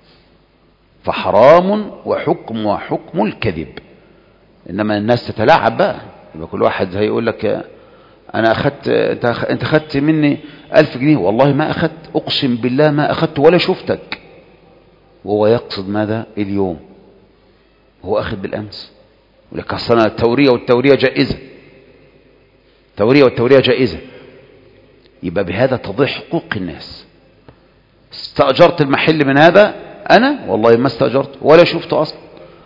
فحرام وحكمها حكم الكذب. إنما الناس تتلاعب بقى، يبقى كل واحد هيقول لك أنا أخذت، أنت أخذت مني ألف جنيه، والله ما أخذت، أقسم بالله ما أخذت ولا شفتك، وهو يقصد ماذا؟ اليوم، هو أخذ بالأمس. ولك أصلا التورية والتورية جائزة، التورية والتورية جائزة. يبقى بهذا تضيع حقوق الناس. استأجرت المحل من هذا، أنا والله ما استأجرت ولا شفته أصلا،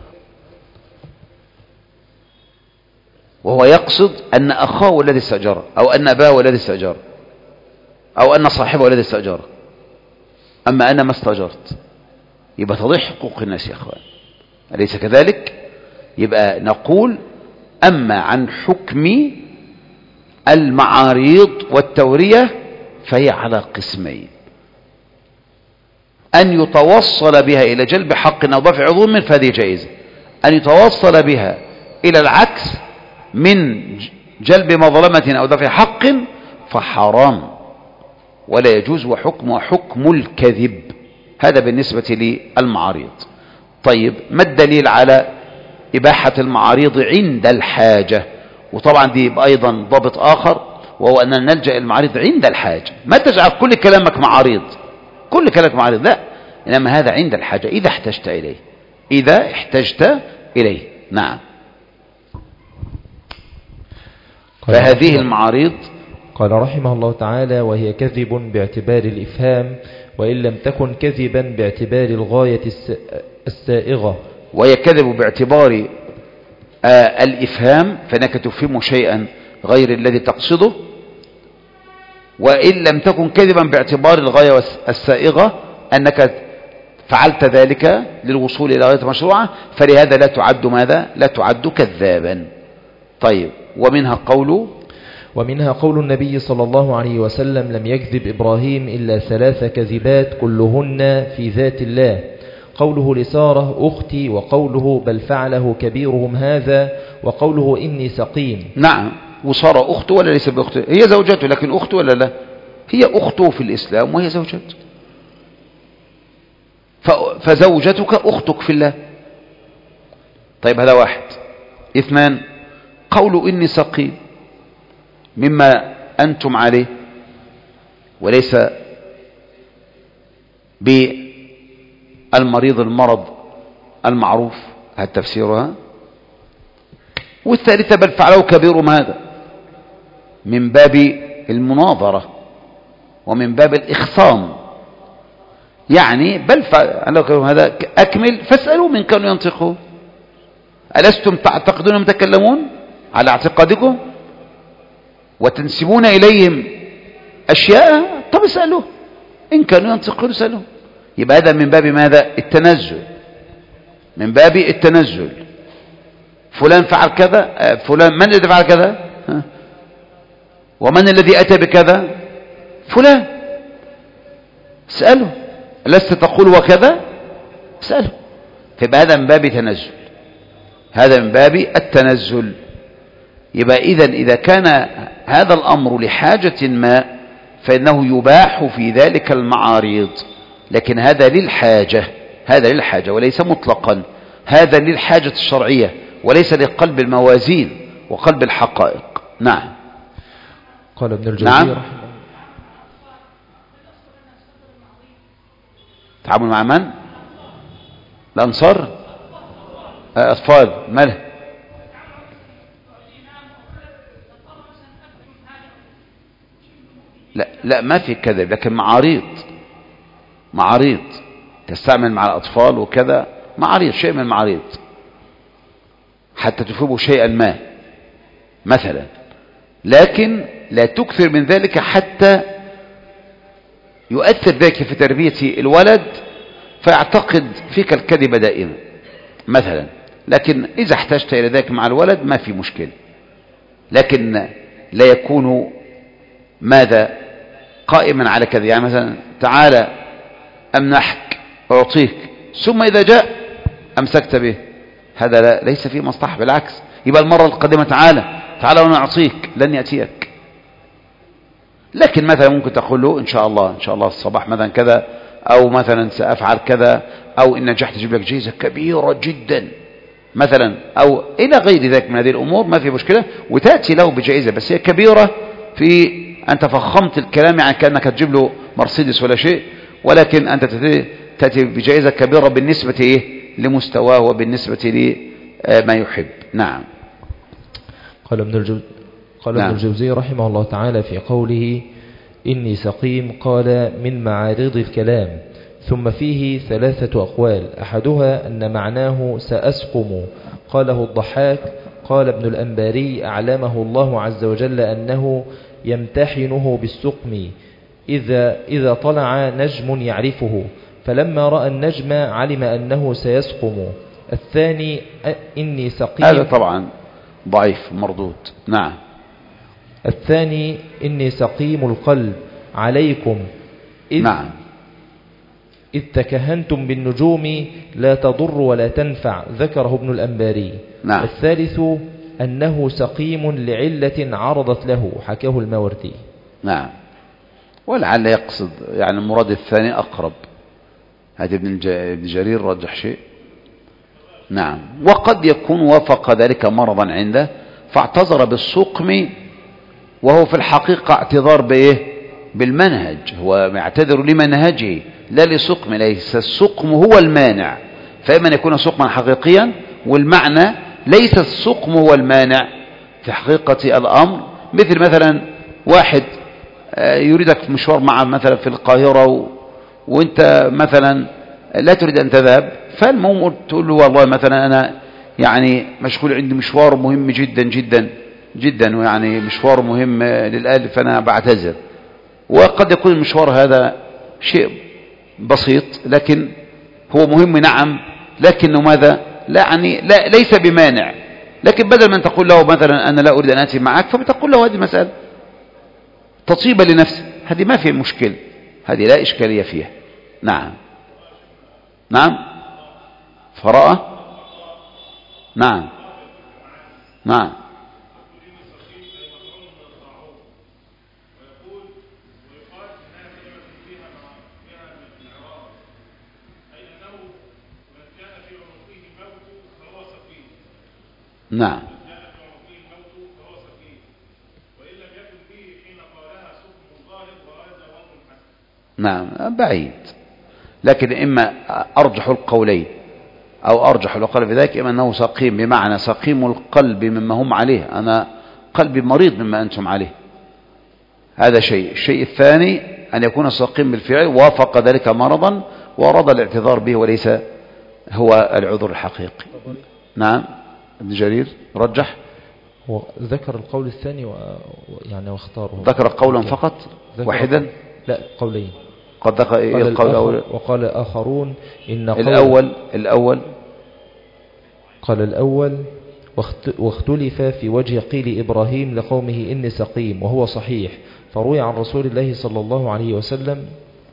وهو يقصد أن أخاه الذي استأجره، أو أن أباه الذي استأجره، أو أن صاحبه الذي استأجره، أما أنا ما استأجرت. يبقى تضيع حقوق الناس يا أخوان، أليس كذلك؟ يبقى نقول أما عن حكم المعاريض والتورية فهي على قسمين: أن يتوصل بها إلى جلب حق أو دفع ظلم فهذه جائزة، أن يتوصل بها إلى العكس من جلب مظلمة أو دفع حق فحرام ولا يجوز، وحكم حكم الكذب. هذا بالنسبة للمعاريض. طيب ما الدليل على إباحة المعاريض عند الحاجة؟ وطبعا دي أيضا ضابط آخر، وهو أن نلجأ المعاريض عند الحاجة. ما تجعل كل كلامك معاريض، كل كلامك معاريض، لا، إنما هذا عند الحاجة إذا احتجت إليه، إذا احتجت إليه. نعم. فهذه المعاريض قال رحمه الله تعالى: وهي كذب باعتبار الإفهام، وإن لم تكن كذبا باعتبار الغاية السائغة. وهي كذب باعتبار آه الإفهام، فإنك تفهم شيئا غير الذي تقصده. وإن لم تكن كذبا باعتبار الغاية السائغة، أنك فعلت ذلك للوصول إلى غاية مشروعة، فلهذا لا تعد ماذا؟ لا تعد كذابا. طيب، ومنها قول ومنها قول النبي صلى الله عليه وسلم: لم يكذب إبراهيم إلا ثلاث كذبات كلهن في ذات الله، قوله لسارة أختي، وقوله بل فعله كبيرهم هذا، وقوله إني سقيم. نعم، وسارة أخته ولا ليس بأخته؟ هي زوجته لكن أخته ولا لا؟ هي أخته في الإسلام وهي زوجته، فزوجتك أختك في الله. طيب هذا واحد. اثنان، قول إني سقيم مما أنتم عليه وليس بالمريض المرض المعروف، هذا تفسيرها. والثالثة بل فعله كبيرهم هذا، من باب المناظرة ومن باب الإخصام، يعني بل فعله هذا أكمل فاسألوا من كانوا ينطقون، ألستم تعتقدون متكلمون على اعتقادكم وتنسبون إليهم أشياء؟ طب اسألوا إن كانوا ينطقون، اسألوا. يبقى هذا من باب ماذا؟ التنزل، من باب التنزل. فلان فعل كذا، فلان من الذي فعل كذا؟ ها؟ ومن الذي أتى بكذا؟ فلان. اسألوا، لست تقول وكذا؟ اسألوا. فيبقى هذا من باب تنزل، هذا من باب التنزل. يبقى إذن إذا كان هذا الأمر لحاجة ما فإنه يباح في ذلك المعارض، لكن هذا للحاجة، هذا للحاجة وليس مطلقا، هذا للحاجة الشرعية وليس لقلب الموازين وقلب الحقائق. نعم. قال ابن الجوزي نعم. رحمه الله. تعامل مع من؟ الأنصار، أطفال، ماله؟ لا لا ما في كذب، لكن معاريض، معاريض تستعمل مع الأطفال وكذا، معاريض، شيء من المعاريض حتى تفيبوا شيئا ما مثلا، لكن لا تكثر من ذلك حتى يؤثر ذلك في تربية الولد فيعتقد فيك الكذب دائما مثلا. لكن إذا احتجت إلى ذلك مع الولد ما في مشكلة، لكن لا يكون ماذا قائما على كذا. يعني مثلا تعالى أمنحك أعطيك، ثم إذا جاء أمسكت به، هذا لا ليس فيه مصلحة، بالعكس. يبقى المرة القادمة تعالى تعالى وأنا أعطيك، لن يأتيك. لكن مثلا ممكن تقول له إن شاء الله إن شاء الله الصباح مثلا كذا، أو مثلا سأفعل كذا، أو إن نجحت أجيب لك جائزة كبيرة جدا مثلا، أو إلى غير ذلك من هذه الأمور، ما في مشكلة، وتأتي له بجائزة بس هي كبيرة، في أنت فخمت الكلام يعني كأنك تجيب له مرسيدس ولا شيء، ولكن أنت تأتي بجائزة كبيرة بالنسبة إيه لمستواه وبالنسبة لما يحب. نعم. قال ابن الجوزي قال نعم. ابن الجوزي رحمه الله تعالى في قوله إني سقيم، قال من معارض الكلام. ثم فيه ثلاثة أقوال، أحدها أن معناه سأسقم، قاله الضحاك. قال ابن الأنباري أعلمه الله عز وجل أنه يمتحنه بالسقم إذا, إذا طلع نجم يعرفه، فلما رأى النجم علم أنه سيسقم. الثاني إني سقيم، هذا طبعا ضعيف مردود. نعم. الثاني إني سقيم القلب عليكم إذ, نعم. إذ تكهنتم بالنجوم لا تضر ولا تنفع، ذكره ابن الأنباري. نعم. الثالث أنه سقيم لعلة عرضت له، حكاه الماوردي. نعم. ولعل يقصد يعني المراد الثاني أقرب، هذا ابن جرير رجح شيء. نعم. وقد يكون وافق ذلك مرضا عنده فاعتذر بالسقم، وهو في الحقيقة اعتذار بإيه؟ بالمنهج، هو يعتذر لمنهجه لا لسقم، ليس السقم هو المانع، فإما أن يكون سقما حقيقيا والمعنى ليس السقم هو المانع في حقيقة الأمر. مثل مثلا واحد يريدك مشوار معه مثلا في القاهرة و... وانت مثلا لا تريد أن تذهب، فالمهم تقول له والله مثلا أنا يعني مشغول، عندي مشوار مهم جدا جدا جدا، ويعني مشوار مهم للأهل فأنا بعتذر. وقد يكون المشوار هذا شيء بسيط لكن هو مهم، نعم، لكنه ماذا لا يعني لا ليس بمانع. لكن بدل من تقول له مثلا أنا لا أريد أن أتي معك، فبتقول له هذه مسألة تطيب لنفسه، هذه ما فيها مشكلة، هذه لا إشكالية فيها. نعم. نعم. فرأى. نعم نعم. نعم نعم بعيد، لكن إما أرجح القولين أو أرجح القول في ذلك، إما أنه سقيم بمعنى سقيم القلب مما هم عليه، أنا قلبي مريض مما أنتم عليه، هذا شيء. الشيء الثاني أن يكون سقيم بالفعل وافق ذلك مرضا وأراد الاعتذار به وليس هو العذر الحقيقي. نعم. ابن جرير رجح ذكر القول الثاني و... يعني واختاره. ذكر قولا فقط واحدا؟ لا قولين. قد ذكر إيه القول الأول؟ وقال آخرون إن قول الأول الأول قال الأول واختلف في وجه قيل إبراهيم لقومه إني سقيم وهو صحيح، فروي عن رسول الله صلى الله عليه وسلم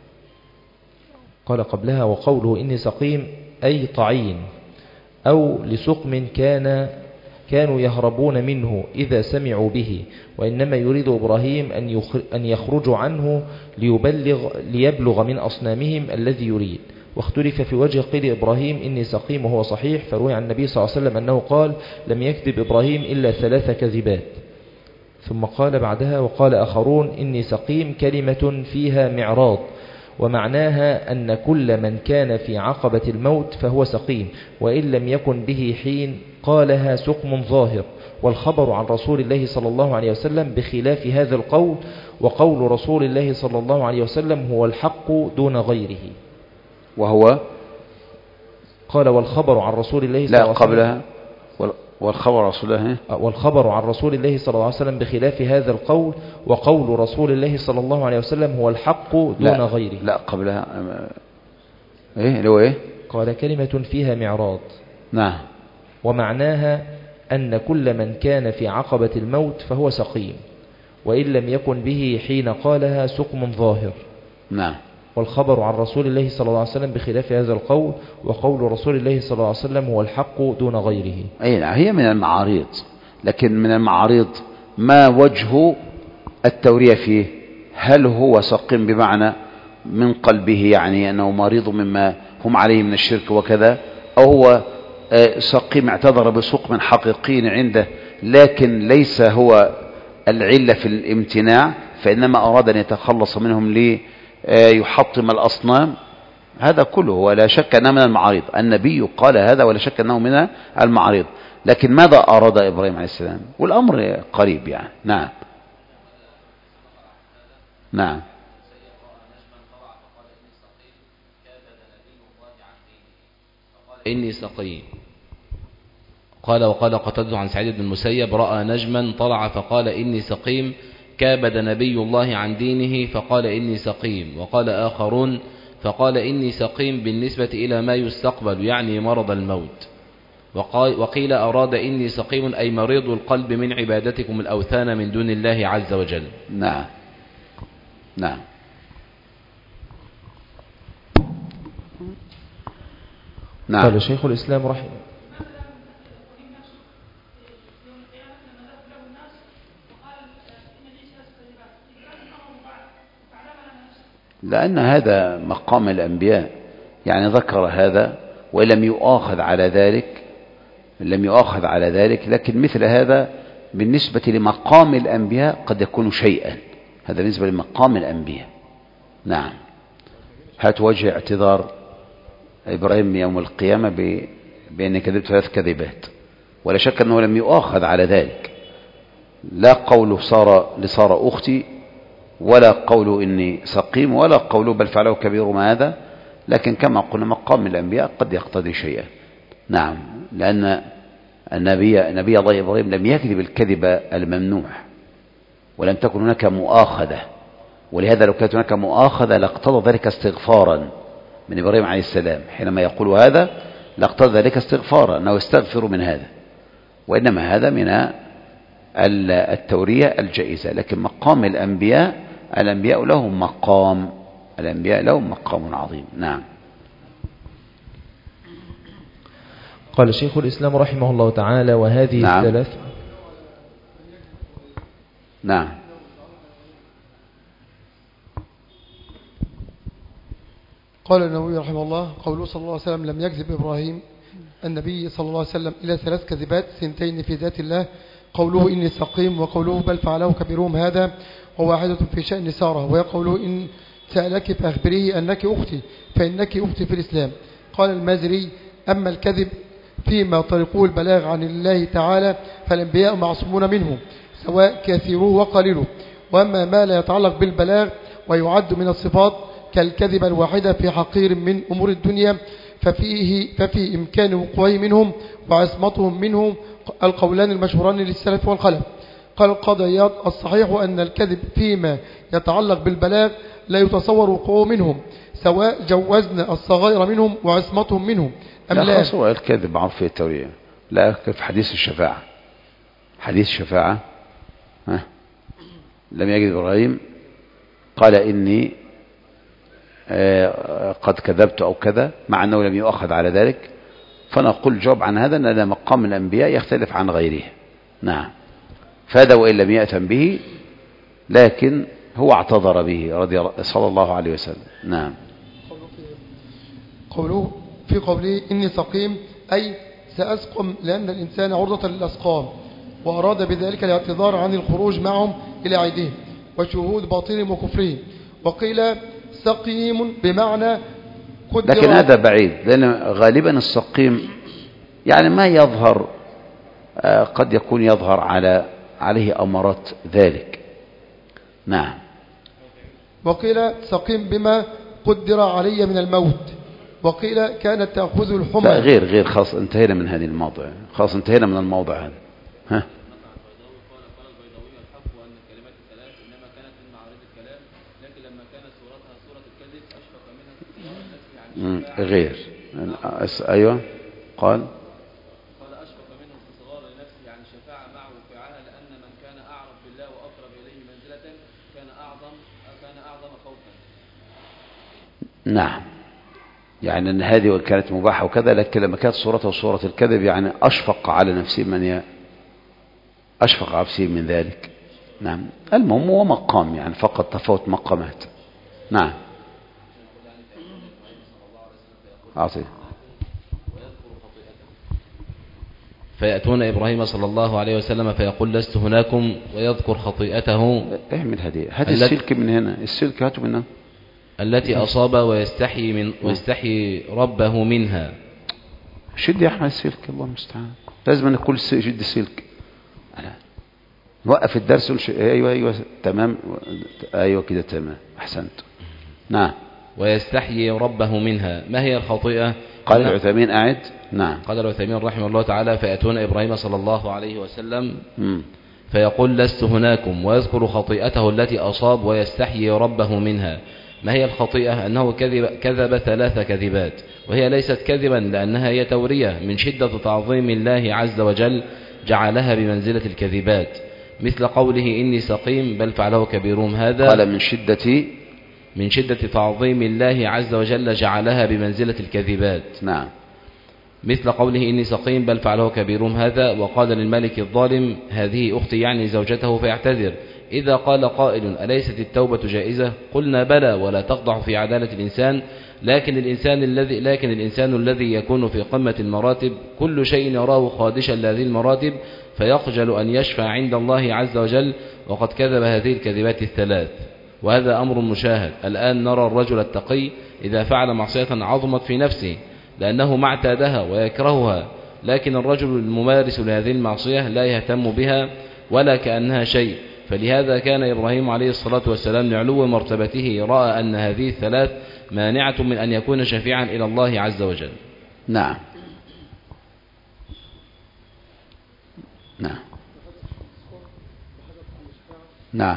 قال قبلها وقوله إني سقيم أي طعين أو لسقم كان كانوا يهربون منه إذا سمعوا به، وإنما يريد إبراهيم أن يخرجوا عنه ليبلغ ليبلغ من أصنامهم الذي يريد. واختلف في وجه قيل إبراهيم إني سقيم وهو صحيح، فروي عن النبي صلى الله عليه وسلم أنه قال لم يكذب إبراهيم إلا ثلاث كذبات، ثم قال بعدها وقال آخرون إني سقيم كلمة فيها معراض، ومعناها أن كل من كان في عقبة الموت فهو سقيم، وإن لم يكن به حين قالها سقم ظاهر. والخبر عن رسول الله صلى الله عليه وسلم بخلاف هذا القول، وقول رسول الله صلى الله عليه وسلم هو الحق دون غيره. وهو قال والخبر عن رسول الله صلى الله عليه وسلم لا قبلها والخبر رسول الله والخبر عن رسول الله صلى الله عليه وسلم بخلاف هذا القول، وقول رسول الله صلى الله عليه وسلم هو الحق دون لا غيره. لا قبلها ايه اللي هو ايه؟ قال كلمة فيها معراض. نعم. ومعناها أن كل من كان في عقبة الموت فهو سقيم، وإن لم يكن به حين قالها سقم ظاهر. نعم. والخبر عن رسول الله صلى الله عليه وسلم بخلاف هذا القول، وقول رسول الله صلى الله عليه وسلم هو الحق دون غيره. أي نعم، هي من المعاريض، لكن من المعاريض ما وجه التورية فيه؟ هل هو سقيم بمعنى من قلبه يعني أنه مريض مما هم عليه من الشرك وكذا، أو هو سقيم اعتذر بسقم حقيقي عنده لكن ليس هو العلة في الامتناع، فإنما أراد أن يتخلص منهم ليحطم الأصنام؟ هذا كله ولا شك أنه من المعارض، النبي قال هذا ولا شك أنه من المعارض، لكن ماذا أراد إبراهيم عليه السلام؟ والأمر قريب يعني. نعم نعم. إني سقيم. قال وقال قتادة عن سعيد بن المسيب رأى نجما طلع فقال إني سقيم، كابد نبي الله عن دينه فقال إني سقيم. وقال آخرون فقال إني سقيم بالنسبة إلى ما يستقبل يعني مرض الموت. وقيل أراد إني سقيم أي مريض القلب من عبادتكم الأوثان من دون الله عز وجل. نعم نعم. نعم. قال شيخ الإسلام رحمه لأن هذا مقام الأنبياء، يعني ذكر هذا ولم يؤاخذ على ذلك، لم يؤاخذ على ذلك، لكن مثل هذا بالنسبة لمقام الأنبياء قد يكون شيئا، هذا بالنسبة لمقام الأنبياء. نعم. هات وجه اعتذار إبراهيم يوم القيامة بأن كذبت ثلاث كذبات، ولا شك أنه لم يؤاخذ على ذلك، لا قوله صار لصار أختي، ولا قوله إني سقيم، ولا قوله بل فعله كبير ما هذا، لكن كما قلنا مقام الأنبياء قد يقتضي شيئا. نعم. لأن النبي نبي الله إبراهيم لم يكذب الكذب الممنوع، ولم تكن هناك مؤاخذة، ولهذا لو كانت هناك مؤاخذة لاقتضى ذلك استغفارا من إبراهيم عليه السلام، حينما يقول هذا لاقتضى ذلك استغفارا أنه يستغفر من هذا، وإنما هذا من التورية الجائزة. لكن مقام الأنبياء، الأنبياء لهم مقام، الأنبياء لهم مقام عظيم. نعم. قال شيخ الإسلام رحمه الله تعالى: وهذه نعم. الثلاث. نعم. قال النووي رحمه الله: قوله صلى الله عليه وسلم لم يكذب إبراهيم النبي صلى الله عليه وسلم إلى ثلاث كذبات، سنتين في ذات الله، قوله إني سقيم، وقوله بل فعله كبيرهم هذا، وواحدة في شأن سارة، ويقوله إن سألك فأخبريه أنك أختي فإنك أختي في الإسلام. قال المازري: أما الكذب فيما طريقه البلاغ عن الله تعالى فالأنبياء معصومون منه سواء كثيروه وقليله، وأما ما لا يتعلق بالبلاغ ويعد من الصفات كالكذبة الواحدة في حقير من أمور الدنيا ففيه ففي إمكان وقوعه منهم وعصمتهم منهم القولان المشهوران للسلف والخلف. قال القاضي عياض: الصحيح أن الكذب فيما يتعلق بالبلاغ لا يتصور وقوعه منهم سواء جوزنا الصغائر منهم وعصمتهم منهم أم لا. لا خاصة الكذب معروف في التورية، لا في حديث الشفاعة. حديث الشفاعة ها؟ لم يجد إبراهيم قال إني آه قد كذبت أو كذا، مع أنه لم يؤخذ على ذلك. فنقول الجواب عن هذا أن مقام الأنبياء يختلف عن غيره. نعم، فهذا وإن لم يأتم به لكن هو اعتذر به رضي الله صلى الله عليه وسلم. نعم. قوله في قوله إني سقيم أي سأسقم، لأن الإنسان عرضة للأسقام، وأراد بذلك الاعتذار عن الخروج معهم إلى عيدهم وشهود باطلهم وكفرهم. وقيل سقيم بمعنى قدر، لكن هذا بعيد، لأن غالبا السقيم يعني ما يظهر، قد يكون يظهر على عليه أمارات ذلك. نعم. وقيل سقيم بما قدر علي من الموت، وقيل كانت تأخذ الحمى. لا غير غير خاص، انتهينا من هذه الموضوع، خاص انتهينا من الموضوع هذا. ها غير. أيوة قال قال أشفق منه استصغار لنفسه عن الشفاعة مع وقوعها، لأن من كان أعرف بالله وأقرب إليه منزلة كان أعظم كان أعظم خوفا. نعم، يعني أن هذه كانت مباحة وكذا، لكن لما كانت صورته صورة الكذب يعني أشفق على نفسه من ي... أشفق على نفسه من ذلك. نعم. المهم هو مقام، يعني فقط تفاوت مقامات. نعم. أعطي. فيأتون إبراهيم صلى الله عليه وسلم فيقول لست هناكم، ويذكر خطيئته. اعمل هذه هذه السلك من هنا، السلك هاته من هنا التي أصاب ويستحي من ويستحي ربه منها. شد يا أحمد السلك، الله المستعان، لازم أن كل شد السلك. نوقف الدرس ونش... أيوة أيوة تمام، أيوة كده تمام، أحسنت. نعم. ويستحيي ربه منها. ما هي الخطيئة؟ قال العثيمين أعد. نعم. قال العثيمين رحمه الله تعالى: فيأتون إبراهيم صلى الله عليه وسلم م. فيقول لست هناكم، ويذكر خطيئته التي أصاب ويستحيي ربه منها. ما هي الخطيئة؟ أنه كذب, كذب ثلاث كذبات، وهي ليست كذبا لأنها هي تورية من شدة تعظيم الله عز وجل جعلها بمنزلة الكذبات، مثل قوله إني سقيم بل فعله كبيرهم هذا. قال من شدة من شدة تعظيم الله عز وجل جعلها بمنزلة الكذبات. نعم. مثل قوله إني سقيم بل فعله كبيرهم هذا. وقال للملك الظالم هذه أختي، يعني زوجته، فيعتذر. إذا قال قائل أليست التوبة جائزة؟ قلنا بلى، ولا تقضع في عدالة الإنسان، لكن الإنسان الذي لكن الإنسان الذي يكون في قمة المراتب كل شيء يراه خادشا لهذه المراتب، فيخجل أن يشفع عند الله عز وجل، وقد كذب هذه الكذبات الثلاث. وهذا أمر مشاهد. الآن نرى الرجل التقي إذا فعل معصية عظمت في نفسه لأنه ما اعتادها ويكرهها، لكن الرجل الممارس لهذه المعصية لا يهتم بها ولا كأنها شيء. فلهذا كان إبراهيم عليه الصلاة والسلام لعلو مرتبته رأى أن هذه الثلاث مانعة من أن يكون شفيعا إلى الله عز وجل. نعم. نعم. نعم.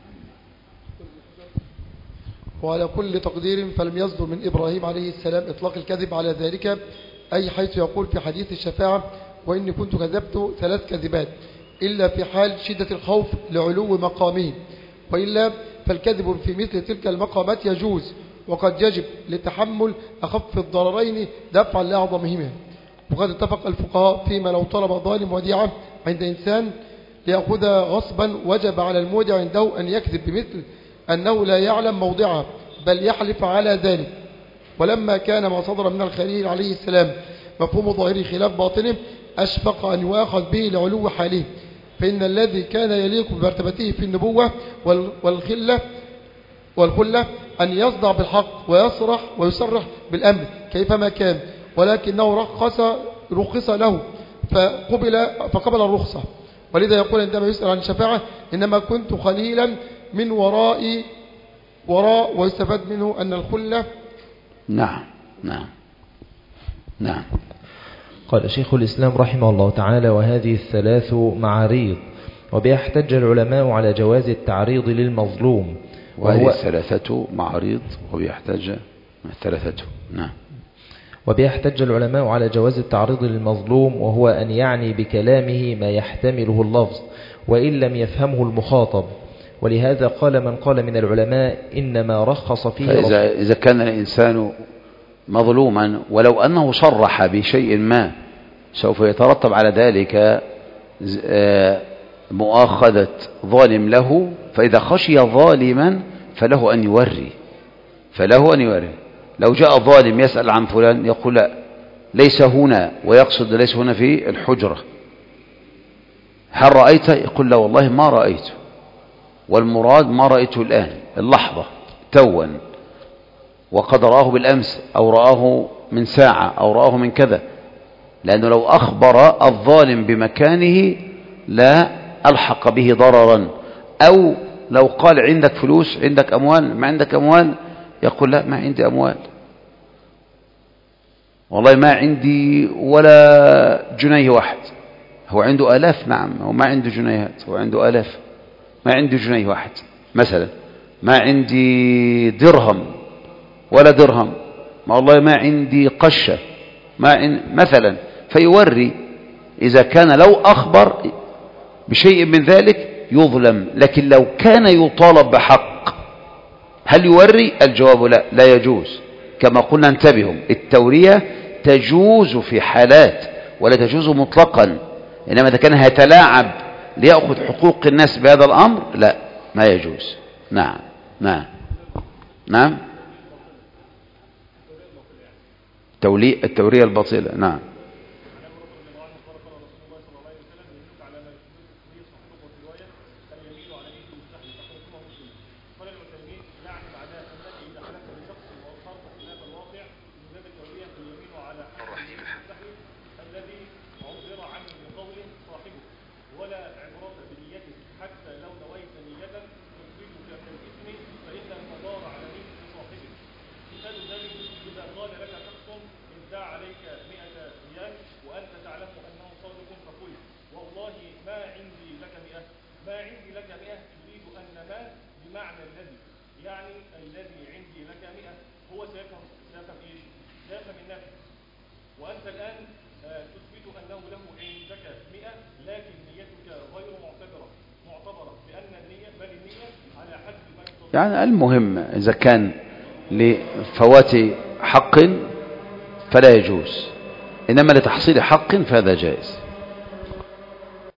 وعلى كل تقدير فلم يصدر من إبراهيم عليه السلام إطلاق الكذب على ذلك، أي حيث يقول في حديث الشفاعة وإني كنت كذبت ثلاث كذبات، إلا في حال شدة الخوف لعلو مقامه، وإلا فالكذب في مثل تلك المقامات يجوز، وقد يجب لتحمل أخف الضررين دفعا لأعظمهما. وقد اتفق الفقهاء فيما لو طلب ظالم وديعة عند إنسان ليأخذها غصبا وجب على المودع عنده أن يكذب بمثل أنه لا يعلم موضعها بل يحلف على ذلك. ولما كان ما صدر من الخليل عليه السلام مفهوم ظاهره خلاف باطنه أشفق أن يؤاخذ به لعلو حاله، فإن الذي كان يليق بمرتبته في النبوة والخلة والخلة أن يصدع بالحق ويصرح ويصرح بالأمر كيفما كان، ولكنه رخص رخص له فقبل فقبل الرخصة. ولذا يقول عندما يسأل عن الشفاعة إنما كنت خليلا من وراء وراء ويستفاد منه أن الخلة. نعم نعم نعم. قال شيخ الإسلام رحمه الله تعالى: وهذه الثلاث معاريض، وبها احتج العلماء على جواز التعريض للمظلوم. وهذه الثلاثة معاريض وبيحتج الثلاثة. نعم. وبها احتج العلماء على جواز التعريض للمظلوم، وهو أن يعني بكلامه ما يحتمله اللفظ وإن لم يفهمه المخاطب. ولهذا قال من قال من العلماء إنما رخص فيه فإذا إذا كان الإنسان مظلوما ولو أنه صرح بشيء ما سوف يترتب على ذلك مؤاخذة ظالم له، فإذا خشي ظالما فله أن يوري فله أن يوري لو جاء ظالم يسأل عن فلان يقول لا ليس هنا، ويقصد ليس هنا في الحجرة، هل رأيت؟ يقول لا والله ما رأيته، والمراد ما رأيته الآن اللحظة توا، وقد رآه بالأمس أو رآه من ساعة أو رآه من كذا، لأنه لو أخبر الظالم بمكانه لا ألحق به ضررا. أو لو قال عندك فلوس عندك أموال ما عندك أموال، يقول لا ما عندي أموال والله ما عندي ولا جنيه واحد، هو عنده آلاف. نعم هو ما عنده جنيهات، هو عنده آلاف، ما عنده جنيه واحد مثلا، ما عندي درهم ولا درهم، ما والله ما عندي قشة ما عن... مثلا، فيوري. إذا كان لو أخبر بشيء من ذلك يظلم، لكن لو كان يطالب بحق هل يوري؟ الجواب لا، لا يجوز. كما قلنا انتبهوا، التورية تجوز في حالات ولا تجوز مطلقا، إنما إذا كان هيتلاعب ليأخذ حقوق الناس بهذا الأمر لا، ما يجوز. نعم نعم نعم. التورية الباطلة. نعم. يعني المهم إذا كان لفوات حق فلا يجوز، إنما لتحصيل حق فهذا جائز.